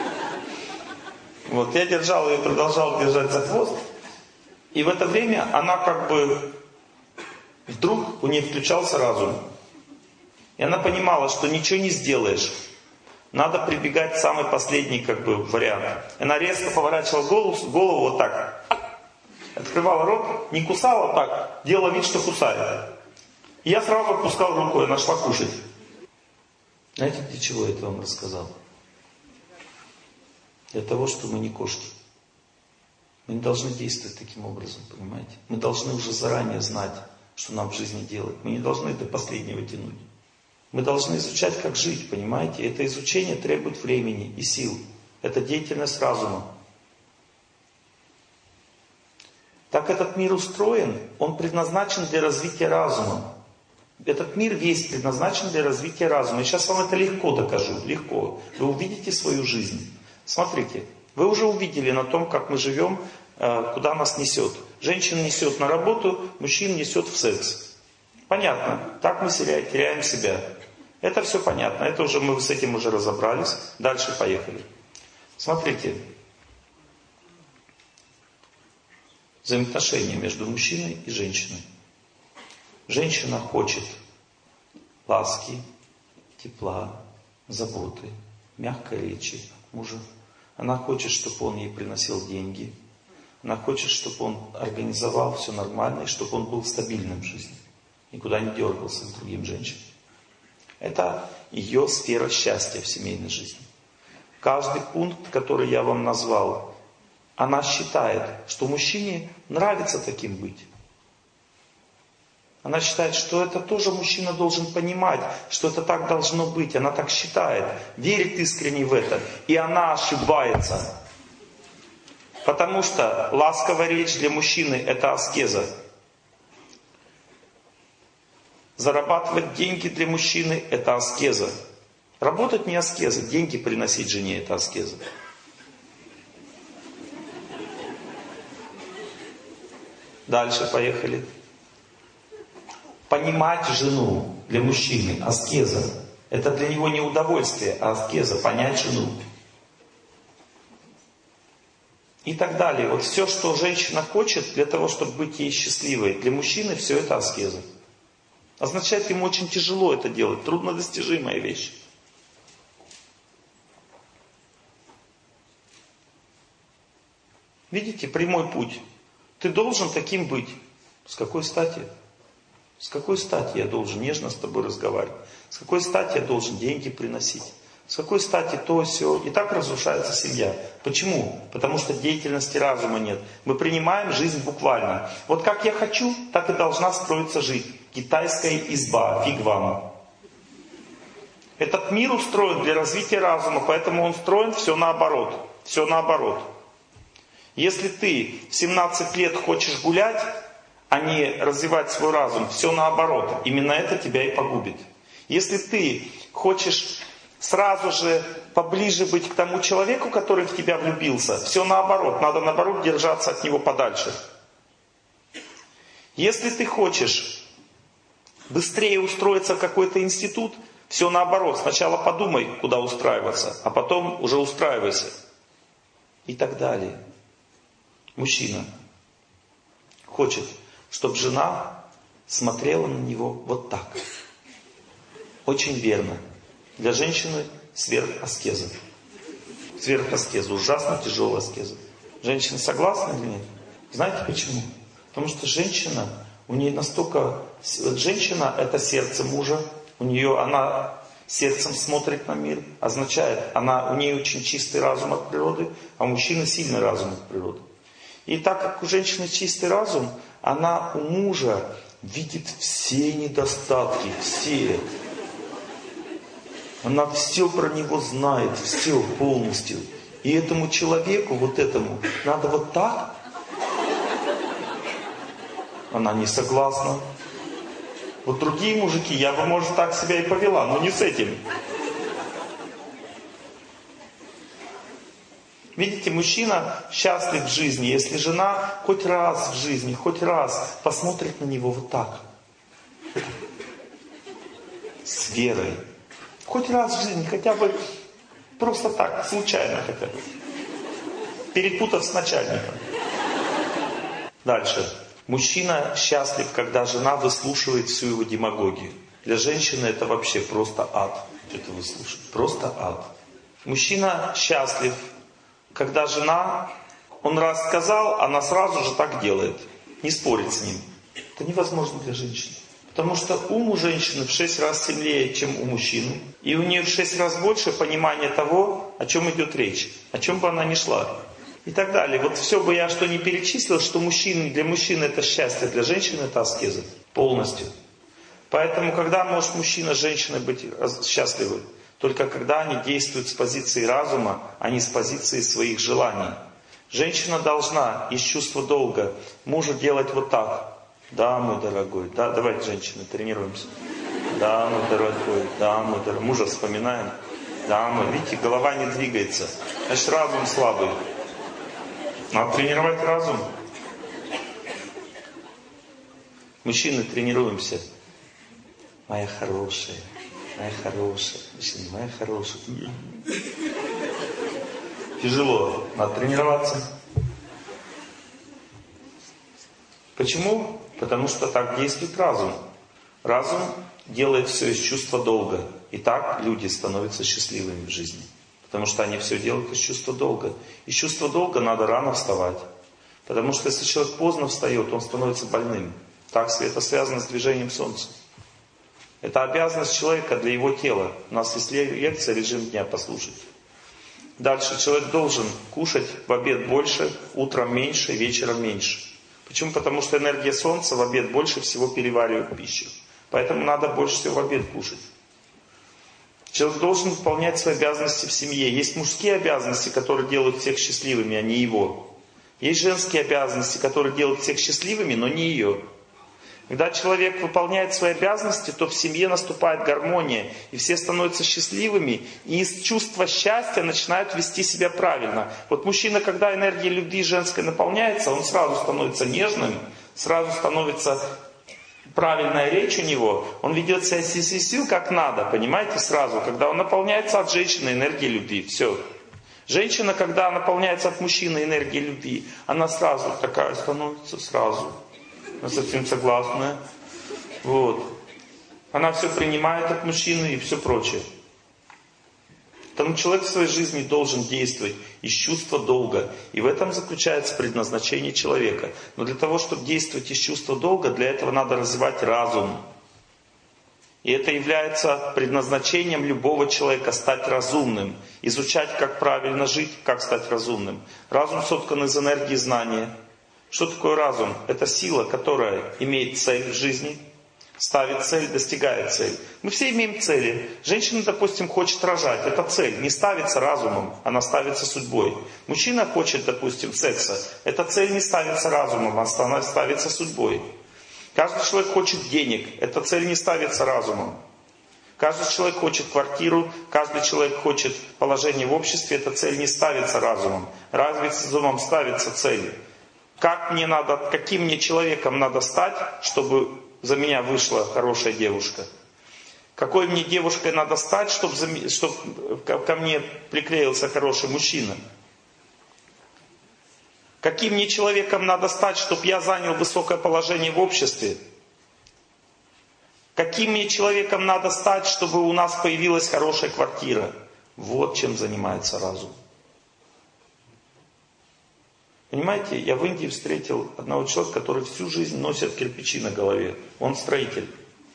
Вот, я держал ее, продолжал держать за хвост. И в это время она как бы... Вдруг у нее включался разум. И она понимала, что ничего не сделаешь. Надо прибегать к самый последний как бы вариант. Она резко поворачивала голову, голову вот так. Открывала рот, не кусала вот так, делала вид, что кусает. И я сразу отпускал руку, она шла кушать. Знаете, для чего я это вам рассказал? Для того, что мы не кошки. Мы не должны действовать таким образом, понимаете? Мы должны уже заранее знать, что нам в жизни делать. Мы не должны до последнего тянуть. Мы должны изучать, как жить, понимаете? Это изучение требует времени и сил. Это деятельность разума. Так этот мир устроен, он предназначен для развития разума. Этот мир весь предназначен для развития разума. И сейчас вам это легко докажу, легко. Вы увидите свою жизнь. Смотрите, вы уже увидели на том, как мы живем, куда нас несет. Женщина несет на работу, мужчин несет в секс. Понятно, так мы теряем себя. Это все понятно, это уже мы с этим уже разобрались. Дальше поехали. Смотрите. Взаимоотношения между мужчиной и женщиной. Женщина хочет ласки, тепла, заботы, мягкой речи от мужа. Она хочет, чтобы он ей приносил деньги. Она хочет, чтобы он организовал все нормально, и чтобы он был стабильным в жизни. Никуда не дергался с другим женщинам. Это ее сфера счастья в семейной жизни. Каждый пункт, который я вам назвал, она считает, что мужчине нравится таким быть. Она считает, что это тоже мужчина должен понимать, что это так должно быть. Она так считает, верит искренне в это. И она ошибается. Потому что ласковая речь для мужчины – это аскеза. Зарабатывать деньги для мужчины – это аскеза. Работать не аскеза, деньги приносить жене – это аскеза. Дальше поехали. Понимать жену для мужчины – аскеза. Это для него не удовольствие, а аскеза – понять жену. И так далее. Вот все, что женщина хочет для того, чтобы быть ей счастливой, для мужчины все это аскеза. Означает, ему очень тяжело это делать, труднодостижимая вещь. Видите, прямой путь. Ты должен таким быть. С какой стати? С какой стати я должен нежно с тобой разговаривать? С какой стати я должен деньги приносить? С какой стати то, сё? И так разрушается семья. Почему? Потому что деятельности разума нет. Мы принимаем жизнь буквально. Вот как я хочу, так и должна строиться жизнь. Китайская изба, фиг вам. Этот мир устроен для развития разума, поэтому он устроен все наоборот. Все наоборот. Если ты в семнадцать лет хочешь гулять, а не развивать свой разум, все наоборот. Именно это тебя и погубит. Если ты хочешь сразу же поближе быть к тому человеку, который в тебя влюбился, все наоборот. Надо наоборот держаться от него подальше. Если ты хочешь быстрее устроиться в какой-то институт, все наоборот. Сначала подумай, куда устраиваться, а потом уже устраивайся. И так далее. Мужчина хочет, чтобы жена смотрела на него вот так. Очень верно. Для женщины сверхаскеза. Сверхаскеза. Ужасно тяжелая аскеза. Женщины согласны или нет? Знаете почему? Потому что женщина, у нее настолько... Женщина — это сердце мужа. У нее она сердцем смотрит на мир. Означает, она, у нее очень чистый разум от природы, а у мужчины сильный разум от природы. И так как у женщины чистый разум, она у мужа видит все недостатки, все. Она все про него знает, все полностью. И этому человеку, вот этому, надо вот так. Она не согласна. Вот другие мужики, я бы, может, так себя и повела, но не с этим. Видите, мужчина счастлив в жизни, если жена хоть раз в жизни, хоть раз посмотрит на него вот так. С верой. Хоть раз в жизни, хотя бы просто так, случайно хотя бы. Перепутав с начальником. Дальше. Мужчина счастлив, когда жена выслушивает всю его демагогию. Для женщины это вообще просто ад. Это выслушивать. Просто ад. Мужчина счастлив, когда жена, он раз сказал, она сразу же так делает. Не спорит с ним. Это невозможно для женщины. Потому что ум у женщины в шесть раз сильнее, чем у мужчины. И у нее в шесть раз больше понимания того, о чем идет речь. О чем бы она ни шла. И так далее. Вот все бы я что ни перечислил, что мужчины, для мужчины это счастье, для женщины это аскеза. Полностью. Поэтому когда может мужчина с женщиной быть счастливы? Только когда они действуют с позиции разума, а не с позиции своих желаний. Женщина должна из чувства долга мужу делать вот так. Да, мой дорогой. Да, давайте, женщины, тренируемся. Да, мой дорогой. Да, мой дорогой. Мужа вспоминаем. Да, мой. Видите, голова не двигается. Значит, разум слабый. Надо тренировать разум. Мужчины, тренируемся. Моя хорошая. Моя хорошая. Мужчина, моя хорошая. Тяжело. Надо тренироваться. Почему? Потому что так действует разум. Разум делает все из чувства долга. И так люди становятся счастливыми в жизни. Потому что они все делают из чувства долга. Из чувства долга надо рано вставать. Потому что если человек поздно встает, он становится больным. Так это связано с движением Солнца. Это обязанность человека для его тела. У нас есть лекция «Режим дня», послушайте. Дальше человек должен кушать в обед больше, утром меньше, вечером меньше. Почему? Потому что энергия Солнца в обед больше всего переваривает пищу. Поэтому надо больше всего в обед кушать. Человек должен выполнять свои обязанности в семье. Есть мужские обязанности, которые делают всех счастливыми, а не его. Есть женские обязанности, которые делают всех счастливыми, но не ее. Когда человек выполняет свои обязанности, то в семье наступает гармония, и все становятся счастливыми, и из чувства счастья начинают вести себя правильно. Вот мужчина, когда энергия любви женской наполняется, он сразу становится нежным, сразу становится правильная речь у него, он ведет себя сил как надо, понимаете, сразу, когда он наполняется от женщины энергией любви, все. Женщина, когда наполняется от мужчины энергией любви, она сразу такая становится, сразу. Она совсем согласная. Вот. Она все принимает от мужчины и все прочее. Поэтому человек в своей жизни должен действовать из чувства долга. И в этом заключается предназначение человека. Но для того, чтобы действовать из чувства долга, для этого надо развивать разум. И это является предназначением любого человека, стать разумным. Изучать, как правильно жить, как стать разумным. Разум соткан из энергии знания. Что такое разум? Это сила, которая имеет цель в жизни, ставит цель, достигает цель. Мы все имеем цели. Женщина, допустим, хочет рожать. Это цель. Не ставится разумом, она ставится судьбой. Мужчина хочет, допустим, секса. Эта цель не ставится разумом, она ставится судьбой. Каждый человек хочет денег. Эта цель не ставится разумом. Каждый человек хочет квартиру, каждый человек хочет положение в обществе. Эта цель не ставится разумом. Разумом ставится цель. Как мне надо, каким мне человеком надо стать, чтобы за меня вышла хорошая девушка? Какой мне девушкой надо стать, чтобы, чтобы ко мне приклеился хороший мужчина? Каким мне человеком надо стать, чтобы я занял высокое положение в обществе? Каким мне человеком надо стать, чтобы у нас появилась хорошая квартира? Вот чем занимается разум. Понимаете, я в Индии встретил одного человека, который всю жизнь носит кирпичи на голове. Он строитель.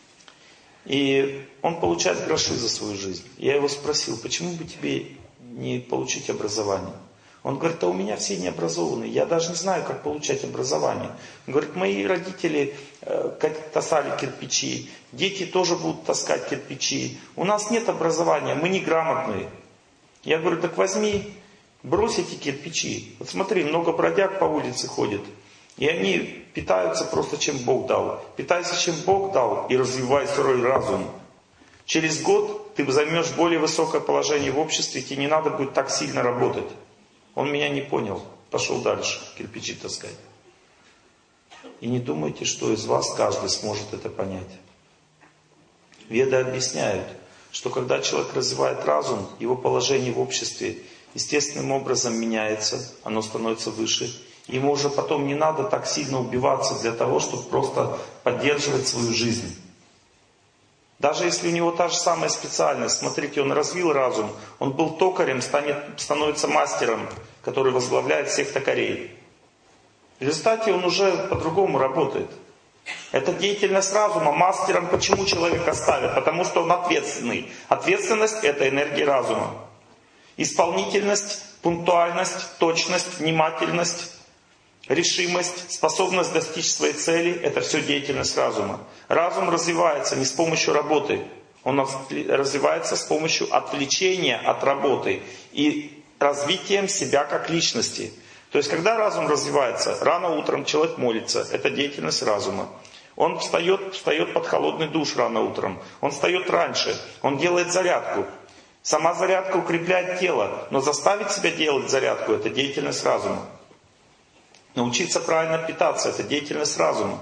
И он получает гроши за свою жизнь. Я его спросил, почему бы тебе не получить образование? Он говорит, а у меня все необразованные, я даже не знаю, как получать образование. Он говорит, мои родители э, таскали кирпичи, дети тоже будут таскать кирпичи. У нас нет образования, мы неграмотные. Я говорю, так возьми, брось эти кирпичи. Вот смотри, много бродяг по улице ходит, и они питаются просто чем Бог дал. Питайся чем Бог дал и развивай свой разум. Через год ты займешь более высокое положение в обществе, тебе не надо будет так сильно работать. Он меня не понял, пошел дальше кирпичи таскать. И не думайте, что из вас каждый сможет это понять. Веды объясняют, что когда человек развивает разум, его положение в обществе естественным образом меняется, оно становится выше. Ему уже потом не надо так сильно убиваться для того, чтобы просто поддерживать свою жизнь. Даже если у него та же самая специальность, смотрите, он развил разум, он был токарем, станет, становится мастером, который возглавляет всех токарей. В результате он уже по-другому работает. Это деятельность разума. Мастером почему человека ставят? Потому что он ответственный. Ответственность – это энергия разума. Исполнительность, пунктуальность, точность, внимательность, решимость, способность достичь своей цели – это все деятельность разума. Разум развивается не с помощью работы. Он развивается с помощью отвлечения от работы и развитием себя как личности. То есть, когда разум развивается, рано утром человек молится, это деятельность разума. Он встает, встает под холодный душ рано утром. Он встает раньше, он делает зарядку. Сама зарядка укрепляет тело, но заставить себя делать зарядку – это деятельность разума. Научиться правильно питаться – это деятельность разума.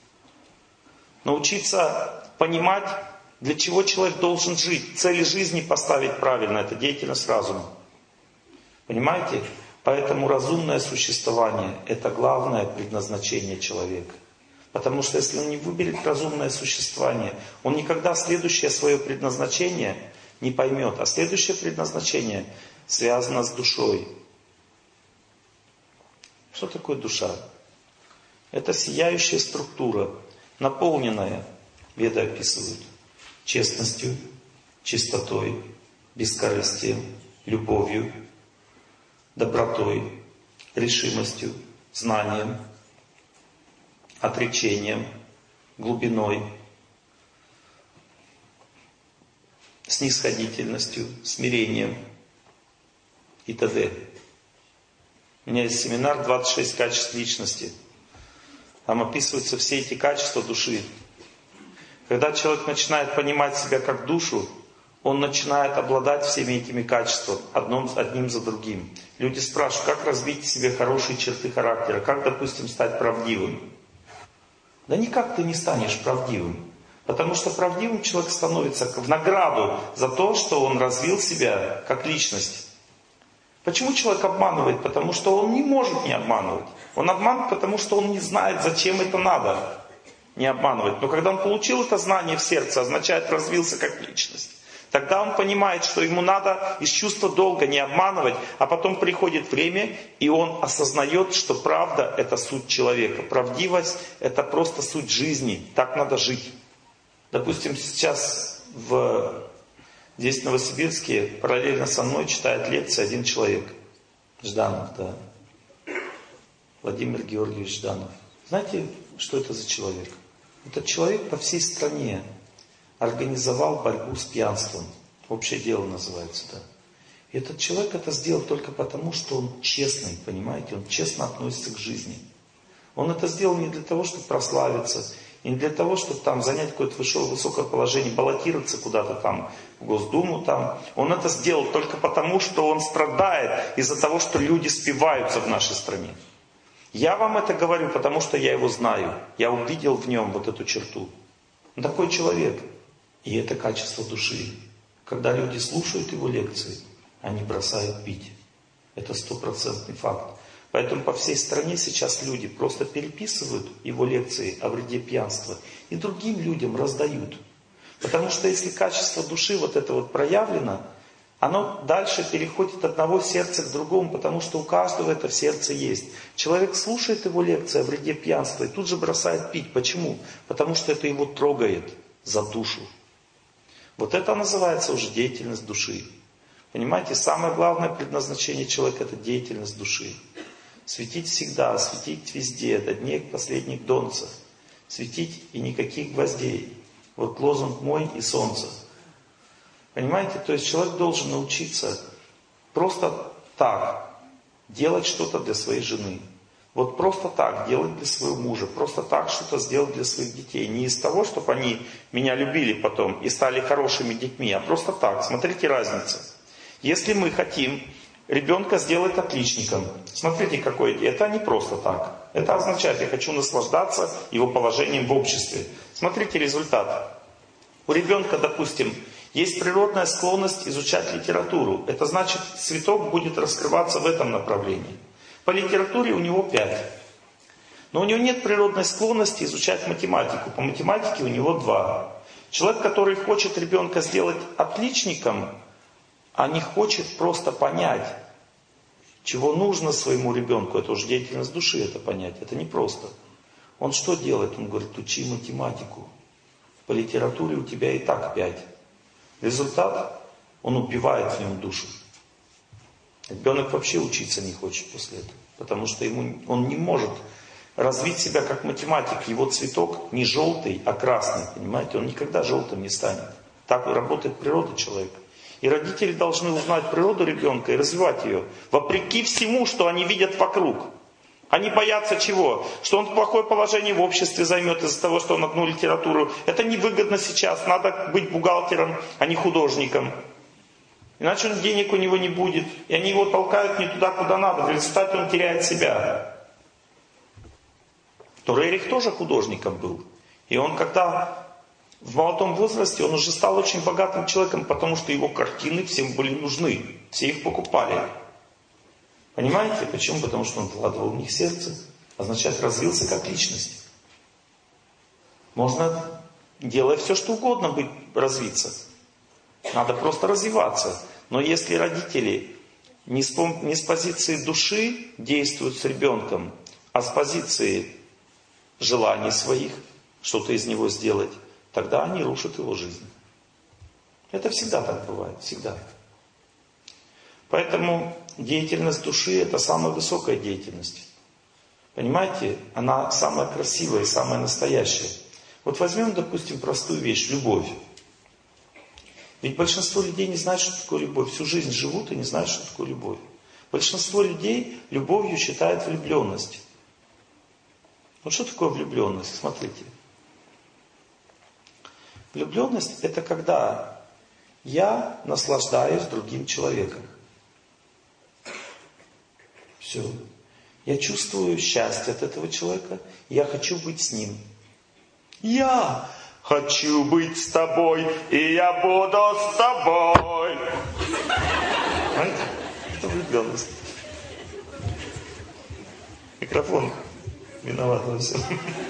Научиться понимать, для чего человек должен жить, цели жизни поставить правильно – это деятельность разума. Понимаете? Поэтому разумное существование – это главное предназначение человека. Потому что если он не выберет разумное существование, он никогда следующее свое предназначение не поймет. А следующее предназначение связано с душой. Что такое душа? Это сияющая структура, наполненная, веды описывают, честностью, чистотой, бескорыстием, любовью, добротой, решимостью, знанием, отречением, глубиной, снисходительностью, смирением и т.д. У меня есть семинар «двадцать шесть качеств личности». Там описываются все эти качества души. Когда человек начинает понимать себя как душу, он начинает обладать всеми этими качествами, одном, одним за другим. Люди спрашивают, как развить в себе хорошие черты характера, как, допустим, стать правдивым. Да никак ты не станешь правдивым. Потому что правдивым человек становится в награду за то, что он развил себя как личность. Почему человек обманывает? Потому что он не может не обманывать. Он обманывает, потому что он не знает, зачем это надо не обманывать. Но когда он получил это знание в сердце, означает, развился как личность. Тогда он понимает, что ему надо из чувства долга не обманывать, а потом приходит время, и он осознает, что правда – это суть человека. Правдивость – это просто суть жизни. Так надо жить. Допустим, сейчас в, здесь в Новосибирске параллельно со мной читает лекции один человек. Жданов, да. Владимир Георгиевич Жданов. Знаете, что это за человек? Этот человек по всей стране организовал борьбу с пьянством. Общее дело называется, да. И этот человек это сделал только потому, что он честный, понимаете? Он честно относится к жизни. Он это сделал не для того, чтобы прославиться, и не для того, чтобы там занять какое-то высокое положение, баллотироваться куда-то там, в Госдуму там. Он это сделал только потому, что он страдает из-за того, что люди спиваются в нашей стране. Я вам это говорю, потому что я его знаю. Я увидел в нем вот эту черту. Он такой человек. И это качество души. Когда люди слушают его лекции, они бросают пить. Это стопроцентный факт. Поэтому по всей стране сейчас люди просто переписывают его лекции о вреде пьянства и другим людям раздают. Потому что если качество души вот это вот проявлено, оно дальше переходит от одного сердца к другому, потому что у каждого это в сердце есть. Человек слушает его лекции о вреде пьянства и тут же бросает пить. Почему? Потому что это его трогает за душу. Вот это называется уже деятельность души. Понимаете, самое главное предназначение человека — это деятельность души. Светить всегда, светить везде, до дней последних донцев. Светить и никаких гвоздей. Вот лозунг мой и солнце. Понимаете, то есть человек должен научиться просто так делать что-то для своей жены. Вот просто так делать для своего мужа. Просто так что-то сделать для своих детей. Не из того, чтобы они меня любили потом и стали хорошими детьми, а просто так. Смотрите разницу. Если мы хотим ребенка сделать отличником, смотрите, какой это не просто так. Это означает, я хочу наслаждаться его положением в обществе. Смотрите результат. У ребенка, допустим, есть природная склонность изучать литературу. Это значит, цветок будет раскрываться в этом направлении. По литературе у него пять. Но у него нет природной склонности изучать математику. По математике у него два. Человек, который хочет ребенка сделать отличником, а не хочет просто понять, чего нужно своему ребенку. Это уже деятельность души, это понять. Это не просто. Он что делает? Он говорит, учи математику. По литературе у тебя и так пять. Результат, он убивает в нем душу. Ребенок вообще учиться не хочет после этого. Потому что ему, он не может развить себя как математик. Его цветок не желтый, а красный. Понимаете? Он никогда желтым не станет. Так работает природа человека. И родители должны узнать природу ребенка и развивать ее. Вопреки всему, что они видят вокруг. Они боятся чего? Что он плохое положение в обществе займет из-за того, что он одну литературу. Это невыгодно сейчас. Надо быть бухгалтером, а не художником. Иначе он, денег у него не будет. И они его толкают не туда, куда надо. В результате он теряет себя. То Рерих тоже художником был. И он когда в молодом возрасте, он уже стал очень богатым человеком, потому что его картины всем были нужны. Все их покупали. Понимаете? Почему? Потому что он вкладывал в них сердце. Означает, развился как личность. Можно, делая все, что угодно, быть, развиться. Надо просто развиваться. Но если родители не с, не с позиции души действуют с ребенком, а с позиции желаний своих, что-то из него сделать, тогда они рушат его жизнь. Это всегда так бывает. Всегда. Поэтому деятельность души — это самая высокая деятельность. Понимаете? Она самая красивая и самая настоящая. Вот возьмем, допустим, простую вещь — любовь. Ведь большинство людей не знает, что такое любовь. Всю жизнь живут и не знают, что такое любовь. Большинство людей любовью считает влюбленность. Вот что такое влюбленность? Смотрите. Влюбленность — это когда я наслаждаюсь другим человеком. Все. Я чувствую счастье от этого человека. Я хочу быть с ним. Я хочу быть с тобой, и я буду с тобой. Понимаете? Это влюбленность. Микрофон виноват во всем.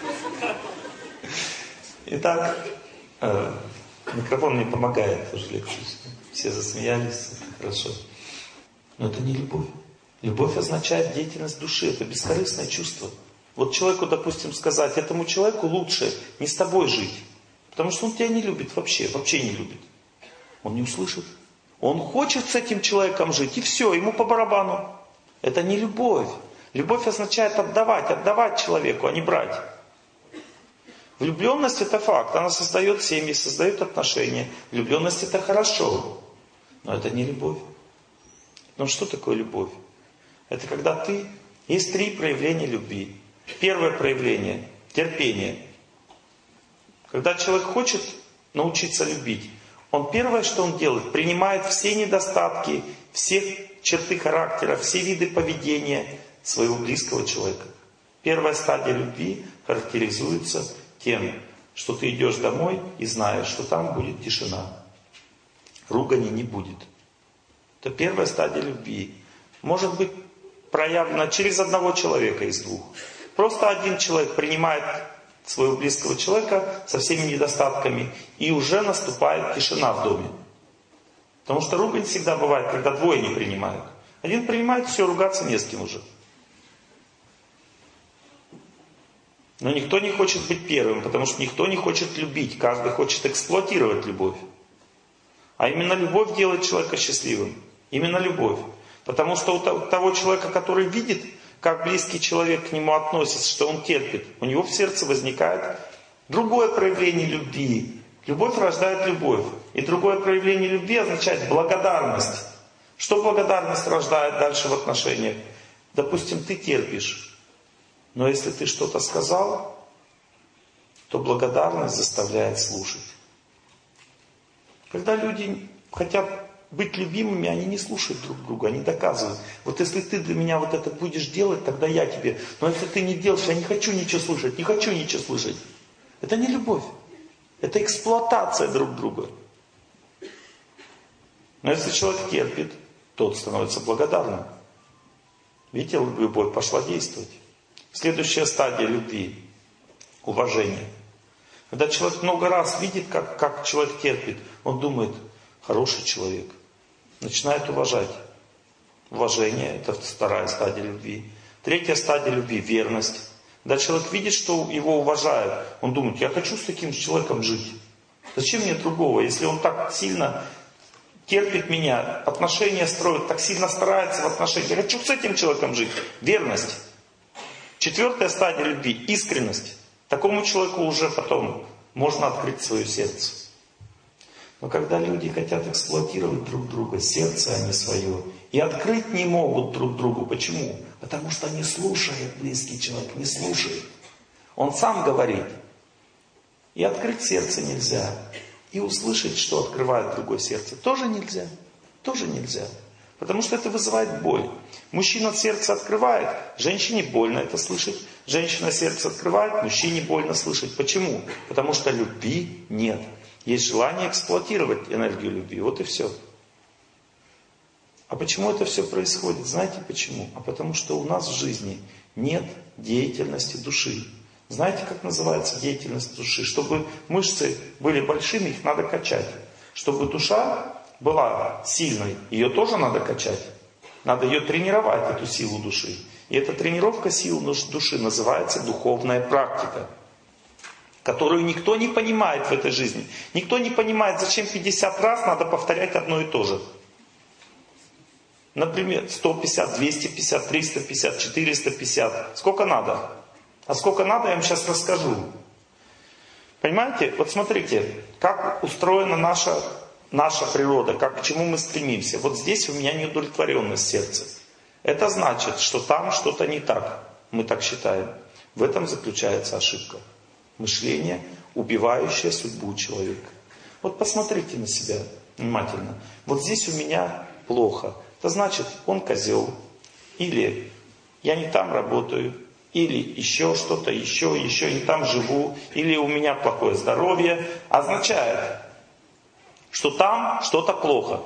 Итак, э, микрофон мне помогает тоже лекцию. Все засмеялись, это хорошо. Но это не любовь. Любовь означает деятельность души, это бескорыстное чувство. Вот человеку, допустим, сказать, этому человеку лучше не с тобой жить, потому что он тебя не любит вообще, вообще не любит. Он не услышит. Он хочет с этим человеком жить, и все, ему по барабану. Это не любовь. Любовь означает отдавать, отдавать человеку, а не брать. Влюбленность — это факт, она создает семьи, создает отношения. Влюбленность — это хорошо, но это не любовь. Но что такое любовь? Это когда ты... Есть три проявления любви. Первое проявление — терпение. Когда человек хочет научиться любить, он первое, что он делает, принимает все недостатки, все черты характера, все виды поведения своего близкого человека. Первая стадия любви характеризуется тем, что ты идешь домой и знаешь, что там будет тишина. Ругани не будет. Это первая стадия любви. Может быть проявлена через одного человека из двух. Просто один человек принимает своего близкого человека со всеми недостатками, и уже наступает тишина в доме. Потому что ругань всегда бывает, когда двое не принимают. Один принимает, все, ругаться не с кем уже. Но никто не хочет быть первым, потому что никто не хочет любить, каждый хочет эксплуатировать любовь. А именно любовь делает человека счастливым. Именно любовь. Потому что у того человека, который видит, как близкий человек к нему относится, что он терпит, у него в сердце возникает другое проявление любви. Любовь рождает любовь. И другое проявление любви означает благодарность. Что благодарность рождает дальше в отношениях? Допустим, ты терпишь. Но если ты что-то сказал, то благодарность заставляет слушать. Когда люди хотят быть любимыми, они не слушают друг друга, они доказывают. Вот если ты для меня вот это будешь делать, тогда я тебе. Но если ты не делаешь, я не хочу ничего слышать, не хочу ничего слышать. Это не любовь. Это эксплуатация друг друга. Но если человек терпит, тот становится благодарным. Видите, любовь пошла действовать. Следующая стадия любви – уважение. Когда человек много раз видит, как, как человек терпит, он думает, хороший человек. Начинает уважать. Уважение – это вторая стадия любви. Третья стадия любви – верность. Когда человек видит, что его уважают, он думает, я хочу с таким человеком жить. Зачем мне другого, если он так сильно терпит меня, отношения строит, так сильно старается в отношениях. Я хочу с этим человеком жить. Верность. Четвертая стадия любви – искренность. Такому человеку уже потом можно открыть свое сердце. Но когда люди хотят эксплуатировать друг друга, сердце они свое, и открыть не могут друг другу. Почему? Потому что не слушает близкий человек, не слушает. Он сам говорит. И открыть сердце нельзя. И услышать, что открывает другое сердце, тоже нельзя. Тоже нельзя. Потому что это вызывает боль. Мужчина сердце открывает, женщине больно это слышать. Женщина сердце открывает, мужчине больно слышать. Почему? Потому что любви нет. Есть желание эксплуатировать энергию любви. Вот и все. А почему это все происходит? Знаете почему? А потому что у нас в жизни нет деятельности души. Знаете, как называется деятельность души? Чтобы мышцы были большими, их надо качать. Чтобы душа была сильной, ее тоже надо качать. Надо ее тренировать, эту силу души. И эта тренировка силы души называется духовная практика, которую никто не понимает в этой жизни. Никто не понимает, зачем пятьдесят раз надо повторять одно и то же. Например, сто пятьдесят, двести пятьдесят, триста пятьдесят, четыреста пятьдесят. Сколько надо? А сколько надо, я вам сейчас расскажу. Понимаете? Вот смотрите, как устроена наша, наша природа, как, к чему мы стремимся. Вот здесь у меня неудовлетворенность сердца. Это значит, что там что-то не так. Мы так считаем. В этом заключается ошибка. Мышление, убивающее судьбу человека. Вот посмотрите на себя внимательно. Вот здесь у меня плохо. Это значит, он козел. Или я не там работаю. Или еще что-то, еще, еще не там живу. Или у меня плохое здоровье. Означает, что там что-то плохо.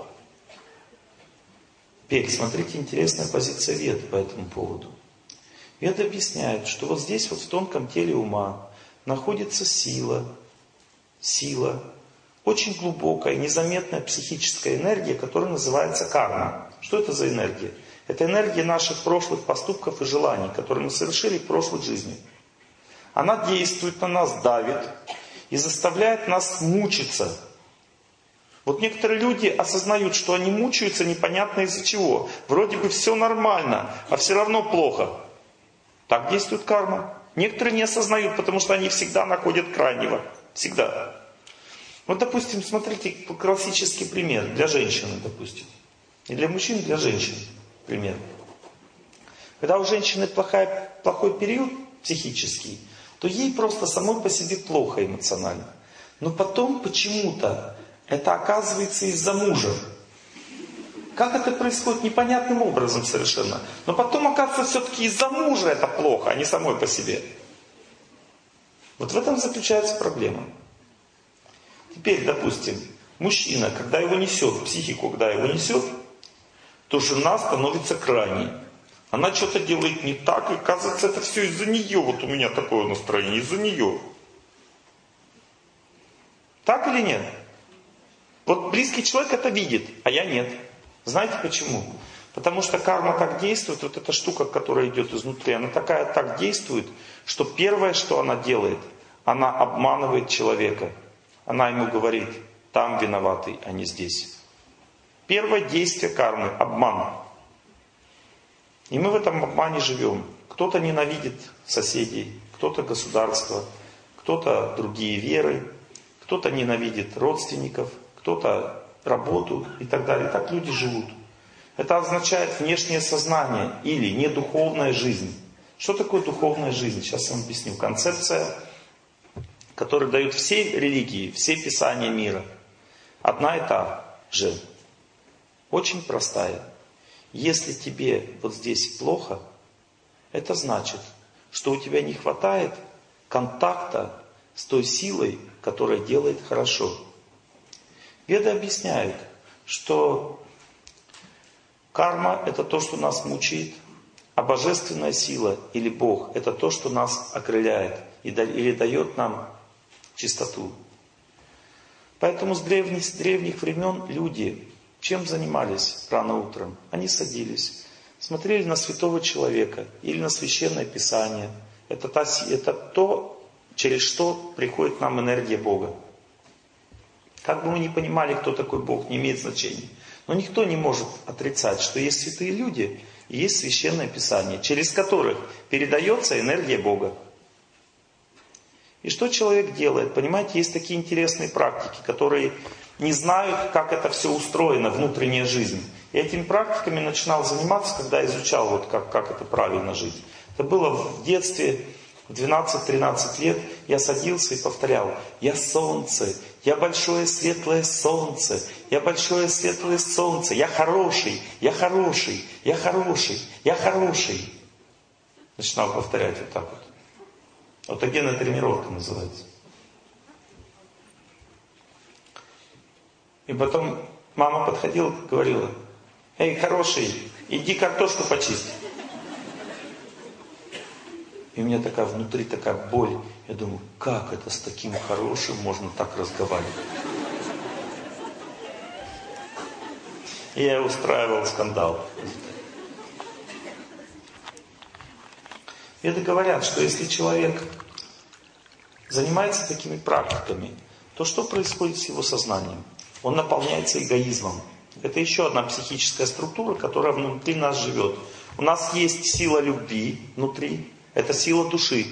Теперь смотрите, интересная позиция Вед по этому поводу. Вед объясняет, что вот здесь вот в тонком теле ума находится сила, сила, очень глубокая, незаметная психическая энергия, которая называется карма. Что это за энергия? Это энергия наших прошлых поступков и желаний, которые мы совершили в прошлой жизни. Она действует на нас, давит и заставляет нас мучиться. Вот некоторые люди осознают, что они мучаются непонятно из-за чего. Вроде бы все нормально, а все равно плохо. Так действует карма. Некоторые не осознают, потому что они всегда находят крайнего. Всегда. Вот, допустим, смотрите, классический пример для женщины, допустим. И для мужчин, и для женщин. Пример. Когда у женщины плохая, плохой период психический, то ей просто самой по себе плохо эмоционально. Но потом почему-то это оказывается из-за мужа. Как это происходит? Непонятным образом совершенно. Но потом, оказывается, все-таки из-за мужа это плохо, а не самой по себе. Вот в этом заключается проблема. Теперь, допустим, мужчина, когда его несет, психику, когда его несет, то жена становится крайней. Она что-то делает не так, и оказывается, это все из-за нее. Вот у меня такое настроение, из-за нее. Так или нет? Вот близкий человек это видит, а я нет. Знаете почему? Потому что карма так действует, вот эта штука, которая идет изнутри, она такая так действует, что первое, что она делает, она обманывает человека. Она ему говорит, там виноватый, а не здесь. Первое действие кармы – обман. И мы в этом обмане живем. Кто-то ненавидит соседей, кто-то государство, кто-то другие веры, кто-то ненавидит родственников, кто-то работу и так далее. И так люди живут. Это означает внешнее сознание или недуховная жизнь. Что такое духовная жизнь? Сейчас я вам объясню. Концепция, которую дают все религии, все писания мира. Одна и та же. Очень простая. Если тебе вот здесь плохо, это значит, что у тебя не хватает контакта с той силой, которая делает хорошо. Веды объясняют, что карма – это то, что нас мучает, а божественная сила или Бог – это то, что нас окрыляет или дает нам чистоту. Поэтому с древних, с древних времен люди чем занимались рано утром? Они садились, смотрели на святого человека или на священное писание. Это, та, это то, через что приходит нам энергия Бога. Как бы мы ни понимали, кто такой Бог, не имеет значения. Но никто не может отрицать, что есть святые люди и есть священное писание, через которых передается энергия Бога. И что человек делает? Понимаете, есть такие интересные практики, которые не знают, как это все устроено, внутренняя жизнь. И этими практиками начинал заниматься, когда изучал, вот как, как это правильно жить. Это было в детстве, в двенадцать-тринадцать лет, я садился и повторял: «Я солнце, я большое светлое солнце, я большое светлое солнце, я хороший, я хороший, я хороший, я хороший». Начинал повторять вот так вот. Аутогенная тренировка называется. И потом мама подходила и говорила: «Эй, хороший, иди картошку почисти». И у меня такая внутри такая боль. Я думаю, как это с таким хорошим можно так разговаривать? И я устраивал скандал. Это говорят, что если человек занимается такими практиками, то что происходит с его сознанием? Он наполняется эгоизмом. Это еще одна психическая структура, которая внутри нас живет. У нас есть сила любви внутри, это сила души.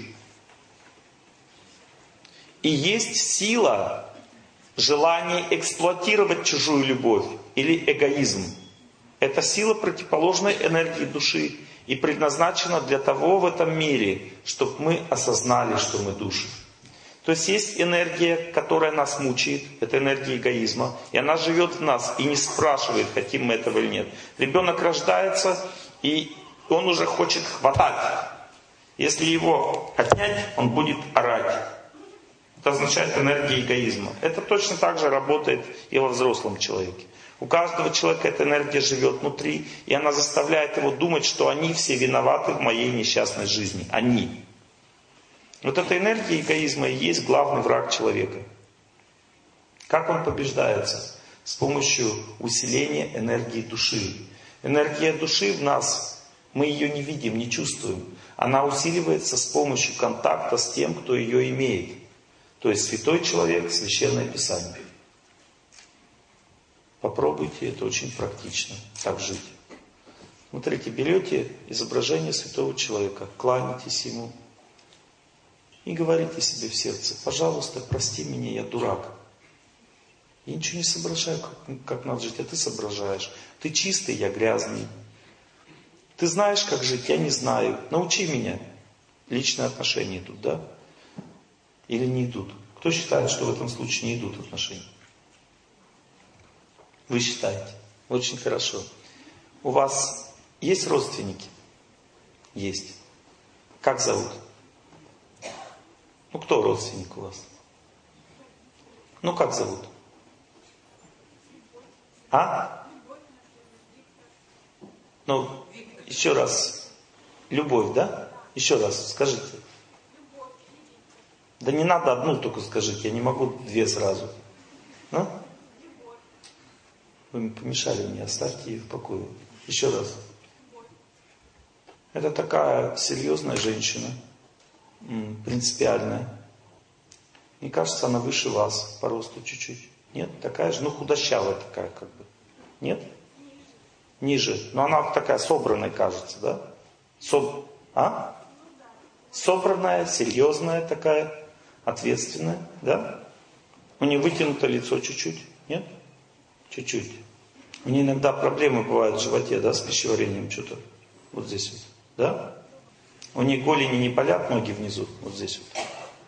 И есть сила желания эксплуатировать чужую любовь или эгоизм. Это сила противоположной энергии души и предназначена для того в этом мире, чтобы мы осознали, что мы души. То есть есть энергия, которая нас мучает, это энергия эгоизма, и она живет в нас и не спрашивает, хотим мы этого или нет. Ребенок рождается, и он уже хочет хватать. Если его отнять, он будет орать. Это означает энергия эгоизма. Это точно так же работает и во взрослом человеке. У каждого человека эта энергия живет внутри, и она заставляет его думать, что они все виноваты в моей несчастной жизни. Они. Вот эта энергия эгоизма и есть главный враг человека. Как он побеждается? С помощью усиления энергии души. Энергия души в нас, мы ее не видим, не чувствуем. Она усиливается с помощью контакта с тем, кто ее имеет. То есть святой человек, священное писание. Попробуйте, это очень практично, так жить. Смотрите, берете изображение святого человека, кланяйтесь ему и говорите себе в сердце: пожалуйста, прости меня, я дурак. Я ничего не соображаю, как, как надо жить, а ты соображаешь. Ты чистый, я грязный. Ты знаешь, как жить, я не знаю. Научи меня. Личные отношения идут, да? Или не идут? Кто считает, что в этом случае не идут отношения? Вы считаете. Очень хорошо. У вас есть родственники? Есть. Как зовут? Ну, кто родственник у вас? Ну, как зовут? А? Ну, еще раз. Любовь, да? Еще раз скажите. Да не надо одну только скажите, я не могу две сразу. Ну? Вы помешали мне, оставьте ее в покое. Еще раз. Это такая серьезная женщина, принципиальная. Мне кажется, она выше вас по росту чуть-чуть. Нет? Такая же, ну худощавая такая как бы. Нет? Ниже. Но она такая собранная, кажется, да? Соб... А? Собранная, серьезная такая, ответственная, да? У нее вытянуто лицо чуть-чуть. Нет? Чуть-чуть. У нее иногда проблемы бывают в животе, да, с пищеварением что-то. Вот здесь вот. Да? У них голени не болят, ноги внизу, вот здесь вот.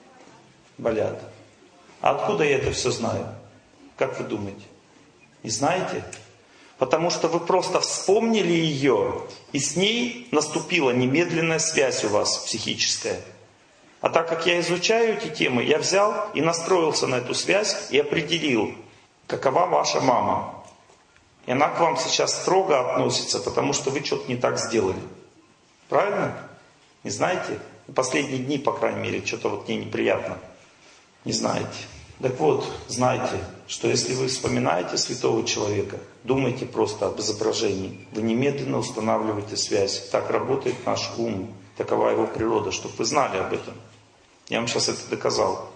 Болят. А откуда я это все знаю? Как вы думаете? Не знаете? Потому что вы просто вспомнили ее, и с ней наступила немедленная связь у вас психическая. А так как я изучаю эти темы, я взял и настроился на эту связь и определил, какова ваша мама. И она к вам сейчас строго относится, потому что вы что-то не так сделали. Правильно? Не знаете? Последние дни, по крайней мере, что-то вот мне неприятно. Не знаете. Так вот, знайте, что если вы вспоминаете святого человека, думайте просто об изображении. Вы немедленно устанавливаете связь. Так работает наш ум. Такова его природа, чтобы вы знали об этом. Я вам сейчас это доказал.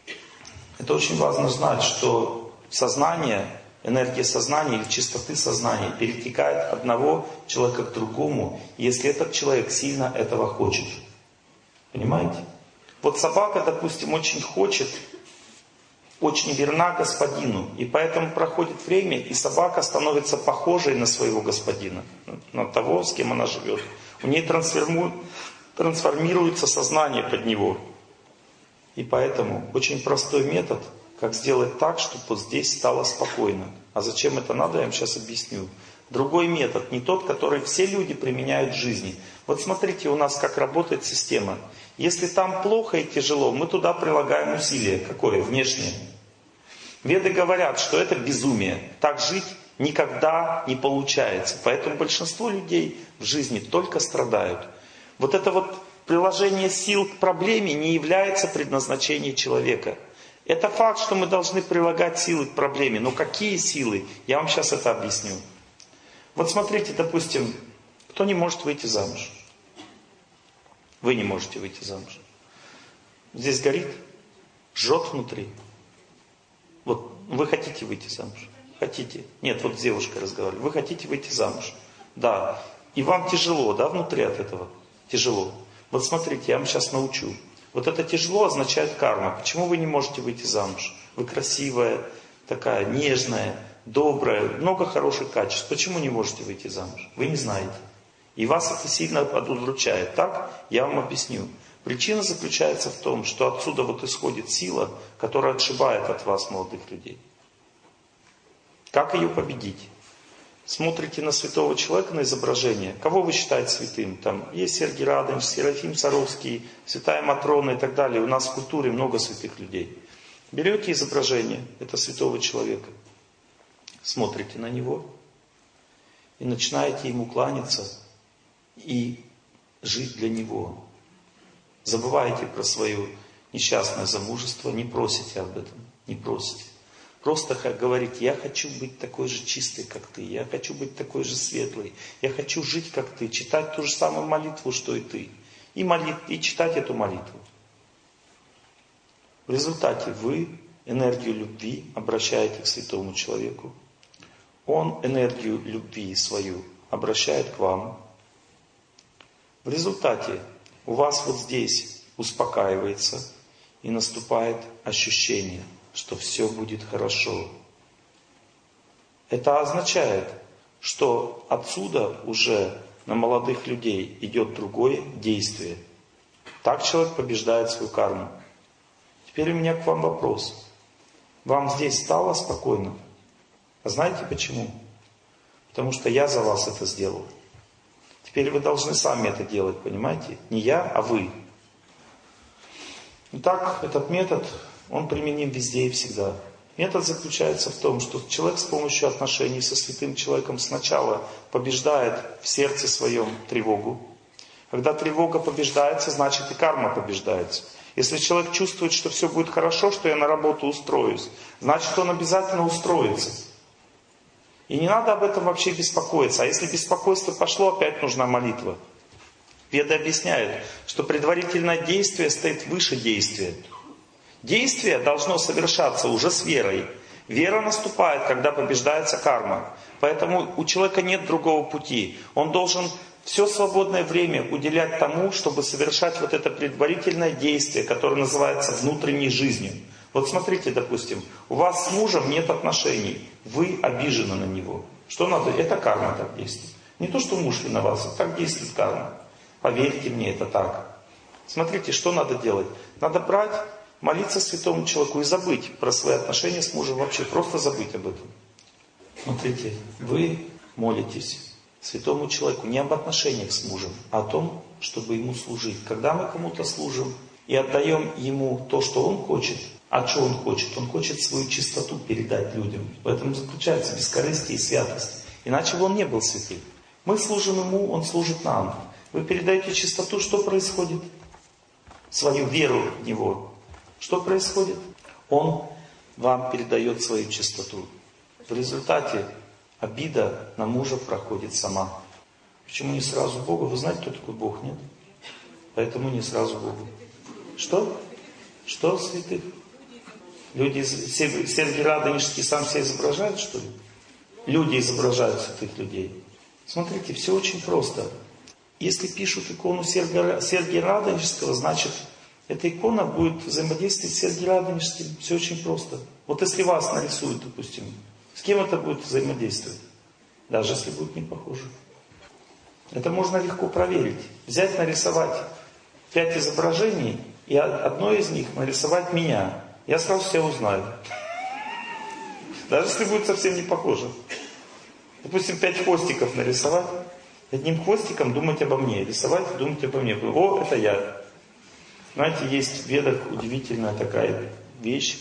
Это очень важно знать, что сознание, энергия сознания или чистоты сознания перетекает от одного человека к другому, если этот человек сильно этого хочет. Понимаете? Вот собака, допустим, очень хочет, очень верна господину, и поэтому проходит время, и собака становится похожей на своего господина, на того, с кем она живет. У нее трансформируется сознание под него. И поэтому очень простой метод, как сделать так, чтобы вот здесь стало спокойно. А зачем это надо, я вам сейчас объясню. Другой метод, не тот, который все люди применяют в жизни. Вот смотрите, у нас как работает система. Если там плохо и тяжело, мы туда прилагаем усилие. Какое? Внешнее. Веды говорят, что это безумие. Так жить никогда не получается. Поэтому большинство людей в жизни только страдают. Вот это вот приложение сил к проблеме не является предназначением человека. Это факт, что мы должны прилагать силы к проблеме. Но какие силы? Я вам сейчас это объясню. Вот смотрите, допустим, кто не может выйти замуж? Вы не можете выйти замуж. Здесь горит, жжет внутри. Вот вы хотите выйти замуж? Хотите? Нет, вот с девушкой разговаривали. Вы хотите выйти замуж? Да. И вам тяжело, да, внутри от этого? Тяжело. Вот смотрите, я вам сейчас научу. Вот это тяжело означает карма. Почему вы не можете выйти замуж? Вы красивая, такая нежная, добрая, много хороших качеств. Почему не можете выйти замуж? Вы не знаете. И вас это сильно удручает. Так? Я вам объясню. Причина заключается в том, что отсюда вот исходит сила, которая отшибает от вас, молодых людей. Как ее победить? Смотрите на святого человека, на изображение. Кого вы считаете святым? Там есть Сергий Радонеж, Серафим Саровский, Святая Матрона и так далее. У нас в культуре много святых людей. Берете изображение, это святого человека, смотрите на него и начинаете ему кланяться и жить для него. Забывайте про свое несчастное замужество, не просите об этом, не просите. Просто говорите, я хочу быть такой же чистой, как ты, я хочу быть такой же светлой, я хочу жить, как ты, читать ту же самую молитву, что и ты, и, молит, и читать эту молитву. В результате вы энергию любви обращаете к святому человеку, он энергию любви свою обращает к вам. В результате у вас вот здесь успокаивается и наступает ощущение, что все будет хорошо. Это означает, что отсюда уже на молодых людей идет другое действие. Так человек побеждает свою карму. Теперь у меня к вам вопрос. Вам здесь стало спокойно? А знаете почему? Потому что я за вас это сделал. Теперь вы должны сами это делать, понимаете? Не я, а вы. Итак, этот метод, он применим везде и всегда. Метод заключается в том, что человек с помощью отношений со святым человеком сначала побеждает в сердце своем тревогу. Когда тревога побеждается, значит и карма побеждается. Если человек чувствует, что все будет хорошо, что я на работу устроюсь, значит он обязательно устроится. И не надо об этом вообще беспокоиться. А если беспокойство пошло, опять нужна молитва. Веды объясняют, что предварительное действие стоит выше действия. Действие должно совершаться уже с верой. Вера наступает, когда побеждается карма. Поэтому у человека нет другого пути. Он должен все свободное время уделять тому, чтобы совершать вот это предварительное действие, которое называется внутренней жизнью. Вот смотрите, допустим, у вас с мужем нет отношений, вы обижены на него. Что надо? Это карма так действует. Не то, что муж виноват, так действует карма. Поверьте мне, это так. Смотрите, что надо делать. Надо брать, молиться святому человеку и забыть про свои отношения с мужем вообще. Просто забыть об этом. Смотрите, вы молитесь святому человеку не об отношениях с мужем, а о том, чтобы ему служить. Когда мы кому-то служим и отдаем ему то, что он хочет, а что он хочет? Он хочет свою чистоту передать людям. В этом заключается бескорыстие и святость. Иначе бы он не был святым. Мы служим ему, он служит нам. Вы передаете чистоту, что происходит? Свою веру в него. Что происходит? Он вам передает свою чистоту. В результате обида на мужа проходит сама. Почему не сразу Богу? Вы знаете, кто такой Бог, нет? Поэтому не сразу Богу. Что? Что святых? Люди, Сергий Радонежский сам себя изображает, что ли? Люди изображают святых людей. Смотрите, все очень просто. Если пишут икону Сергия, Сергия Радонежского, значит, эта икона будет взаимодействовать с Сергием Радонежским. Все очень просто. Вот если вас нарисуют, допустим, с кем это будет взаимодействовать? Даже если будет не похоже. Это можно легко проверить. Взять, нарисовать пять изображений, и одно из них нарисовать меня. Я сразу себя узнаю. Даже если будет совсем не похоже. Допустим, пять хвостиков нарисовать. Одним хвостиком думать обо мне. Рисовать, думать обо мне. О, это я. Знаете, есть в Ведах удивительная такая вещь.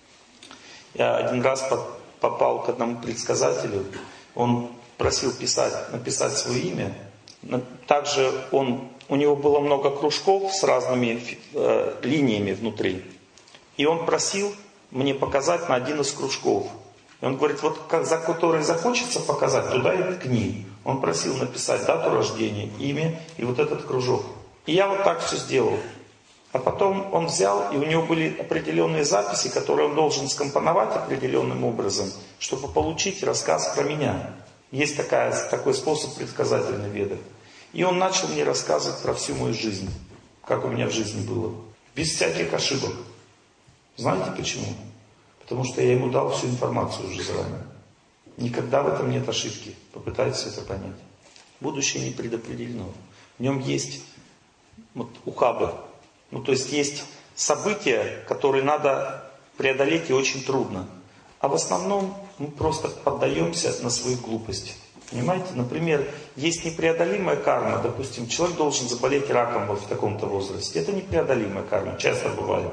Я один раз попал к одному предсказателю. Он просил писать, написать свое имя. Также он, у него было много кружков с разными э, линиями внутри. И он просил мне показать на один из кружков. И он говорит, вот как, за который закончится показать, туда и ткни. Он просил написать дату рождения, имя и вот этот кружок. И я вот так все сделал. А потом он взял, и у него были определенные записи, которые он должен скомпоновать определенным образом, чтобы получить рассказ про меня. Есть такая, такой способ предсказательной веды. И он начал мне рассказывать про всю мою жизнь, как у меня в жизни было. Без всяких ошибок. Знаете почему? Потому что я ему дал всю информацию уже заранее. Никогда в этом нет ошибки. Попытайтесь это понять. Будущее не предопределено. В нем есть вот, ухабы. Ну, то есть есть события, которые надо преодолеть и очень трудно. А в основном мы просто поддаемся на свою глупость. Понимаете? Например, есть непреодолимая карма. Допустим, человек должен заболеть раком вот в таком-то возрасте. Это непреодолимая карма. Часто бывает.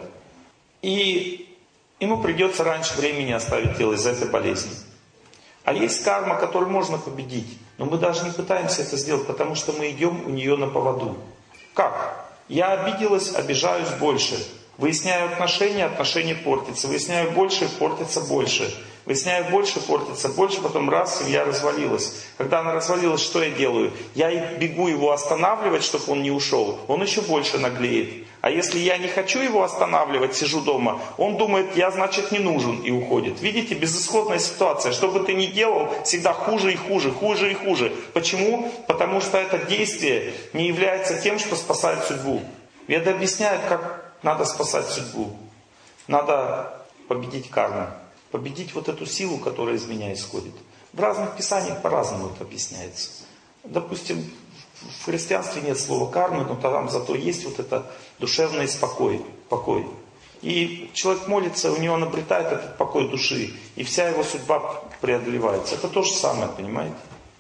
И ему придется раньше времени оставить тело из-за этой болезни. А есть карма, которую можно победить. Но мы даже не пытаемся это сделать, потому что мы идем у нее на поводу. Как? Я обиделась, обижаюсь больше. Выясняю отношения, отношения портятся. Выясняю больше, портится больше. Выясняю больше, портится больше. Потом раз, семья развалилась. Когда она развалилась, что я делаю? Я бегу его останавливать, чтобы он не ушел. Он еще больше наглеет. А если я не хочу его останавливать, сижу дома, он думает, я, значит, не нужен и уходит. Видите, безысходная ситуация. Что бы ты ни делал, всегда хуже и хуже, хуже и хуже. Почему? Потому что это действие не является тем, что спасает судьбу. Веды объясняют, как надо спасать судьбу. Надо победить карму. Победить вот эту силу, которая из меня исходит. В разных писаниях по-разному это объясняется. Допустим, в христианстве нет слова кармы, но там зато есть вот это душевный спокой, покой. И человек молится, у него он обретает этот покой души, и вся его судьба преодолевается. Это то же самое, понимаете?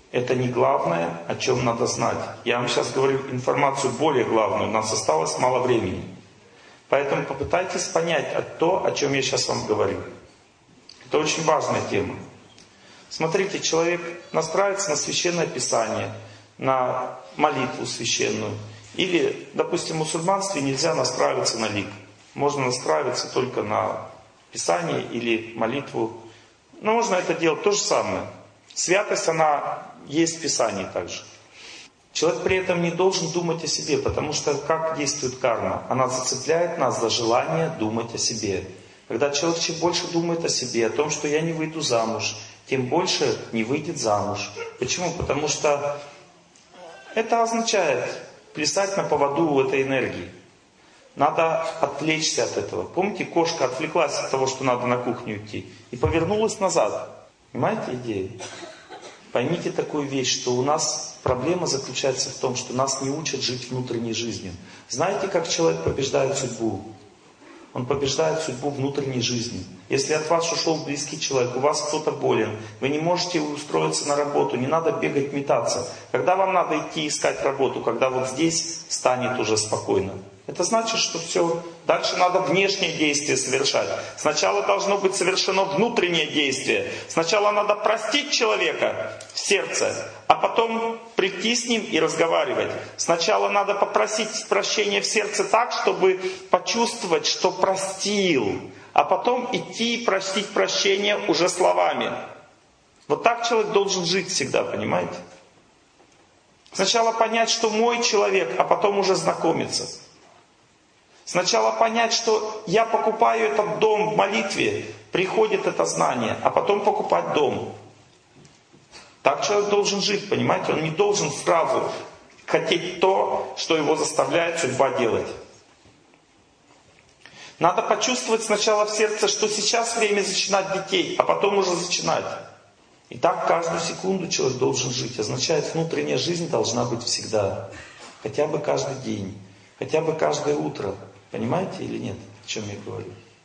Это не главное, о чем надо знать. Я вам сейчас говорю информацию более главную. У нас осталось мало времени. Поэтому попытайтесь понять то, о чем я сейчас вам говорю. Это очень важная тема. Смотрите, человек настраивается на Священное Писание, на молитву священную. Или, допустим, в мусульманстве нельзя настраиваться на лик. Можно настраиваться только на Писание или молитву. Но можно это делать то же самое. Святость, она есть в Писании также. Человек при этом не должен думать о себе, потому что как действует карма? Она зацепляет нас за желание думать о себе. Когда человек чем больше думает о себе, о том, что я не выйду замуж, тем больше не выйдет замуж. Почему? Потому что это означает плясать на поводу у этой энергии. Надо отвлечься от этого. Помните, кошка отвлеклась от того, что надо на кухню идти, и повернулась назад. Понимаете идею? Поймите такую вещь, что у нас проблема заключается в том, что нас не учат жить внутренней жизнью. Знаете, как человек побеждает судьбу? Он побеждает судьбу внутренней жизни. Если от вас ушел близкий человек, у вас кто-то болен, вы не можете устроиться на работу, не надо бегать, метаться. Когда вам надо идти искать работу? Когда вот здесь станет уже спокойно. Это значит, что все, дальше надо внешнее действие совершать. Сначала должно быть совершено внутреннее действие. Сначала надо простить человека в сердце, а потом прийти с ним и разговаривать. Сначала надо попросить прощения в сердце так, чтобы почувствовать, что простил, а потом идти и просить прощения уже словами. Вот так человек должен жить всегда, понимаете? Сначала понять, что мой человек, а потом уже знакомиться. Сначала понять, что я покупаю этот дом в молитве, приходит это знание, а потом покупать дом. Так человек должен жить, понимаете? Он не должен сразу хотеть то, что его заставляет судьба делать. Надо почувствовать сначала в сердце, что сейчас время зачинать детей, а потом уже зачинать. И так каждую секунду человек должен жить. Означает, внутренняя жизнь должна быть всегда. Хотя бы каждый день, хотя бы каждое утро. Понимаете или нет, о чем я говорю?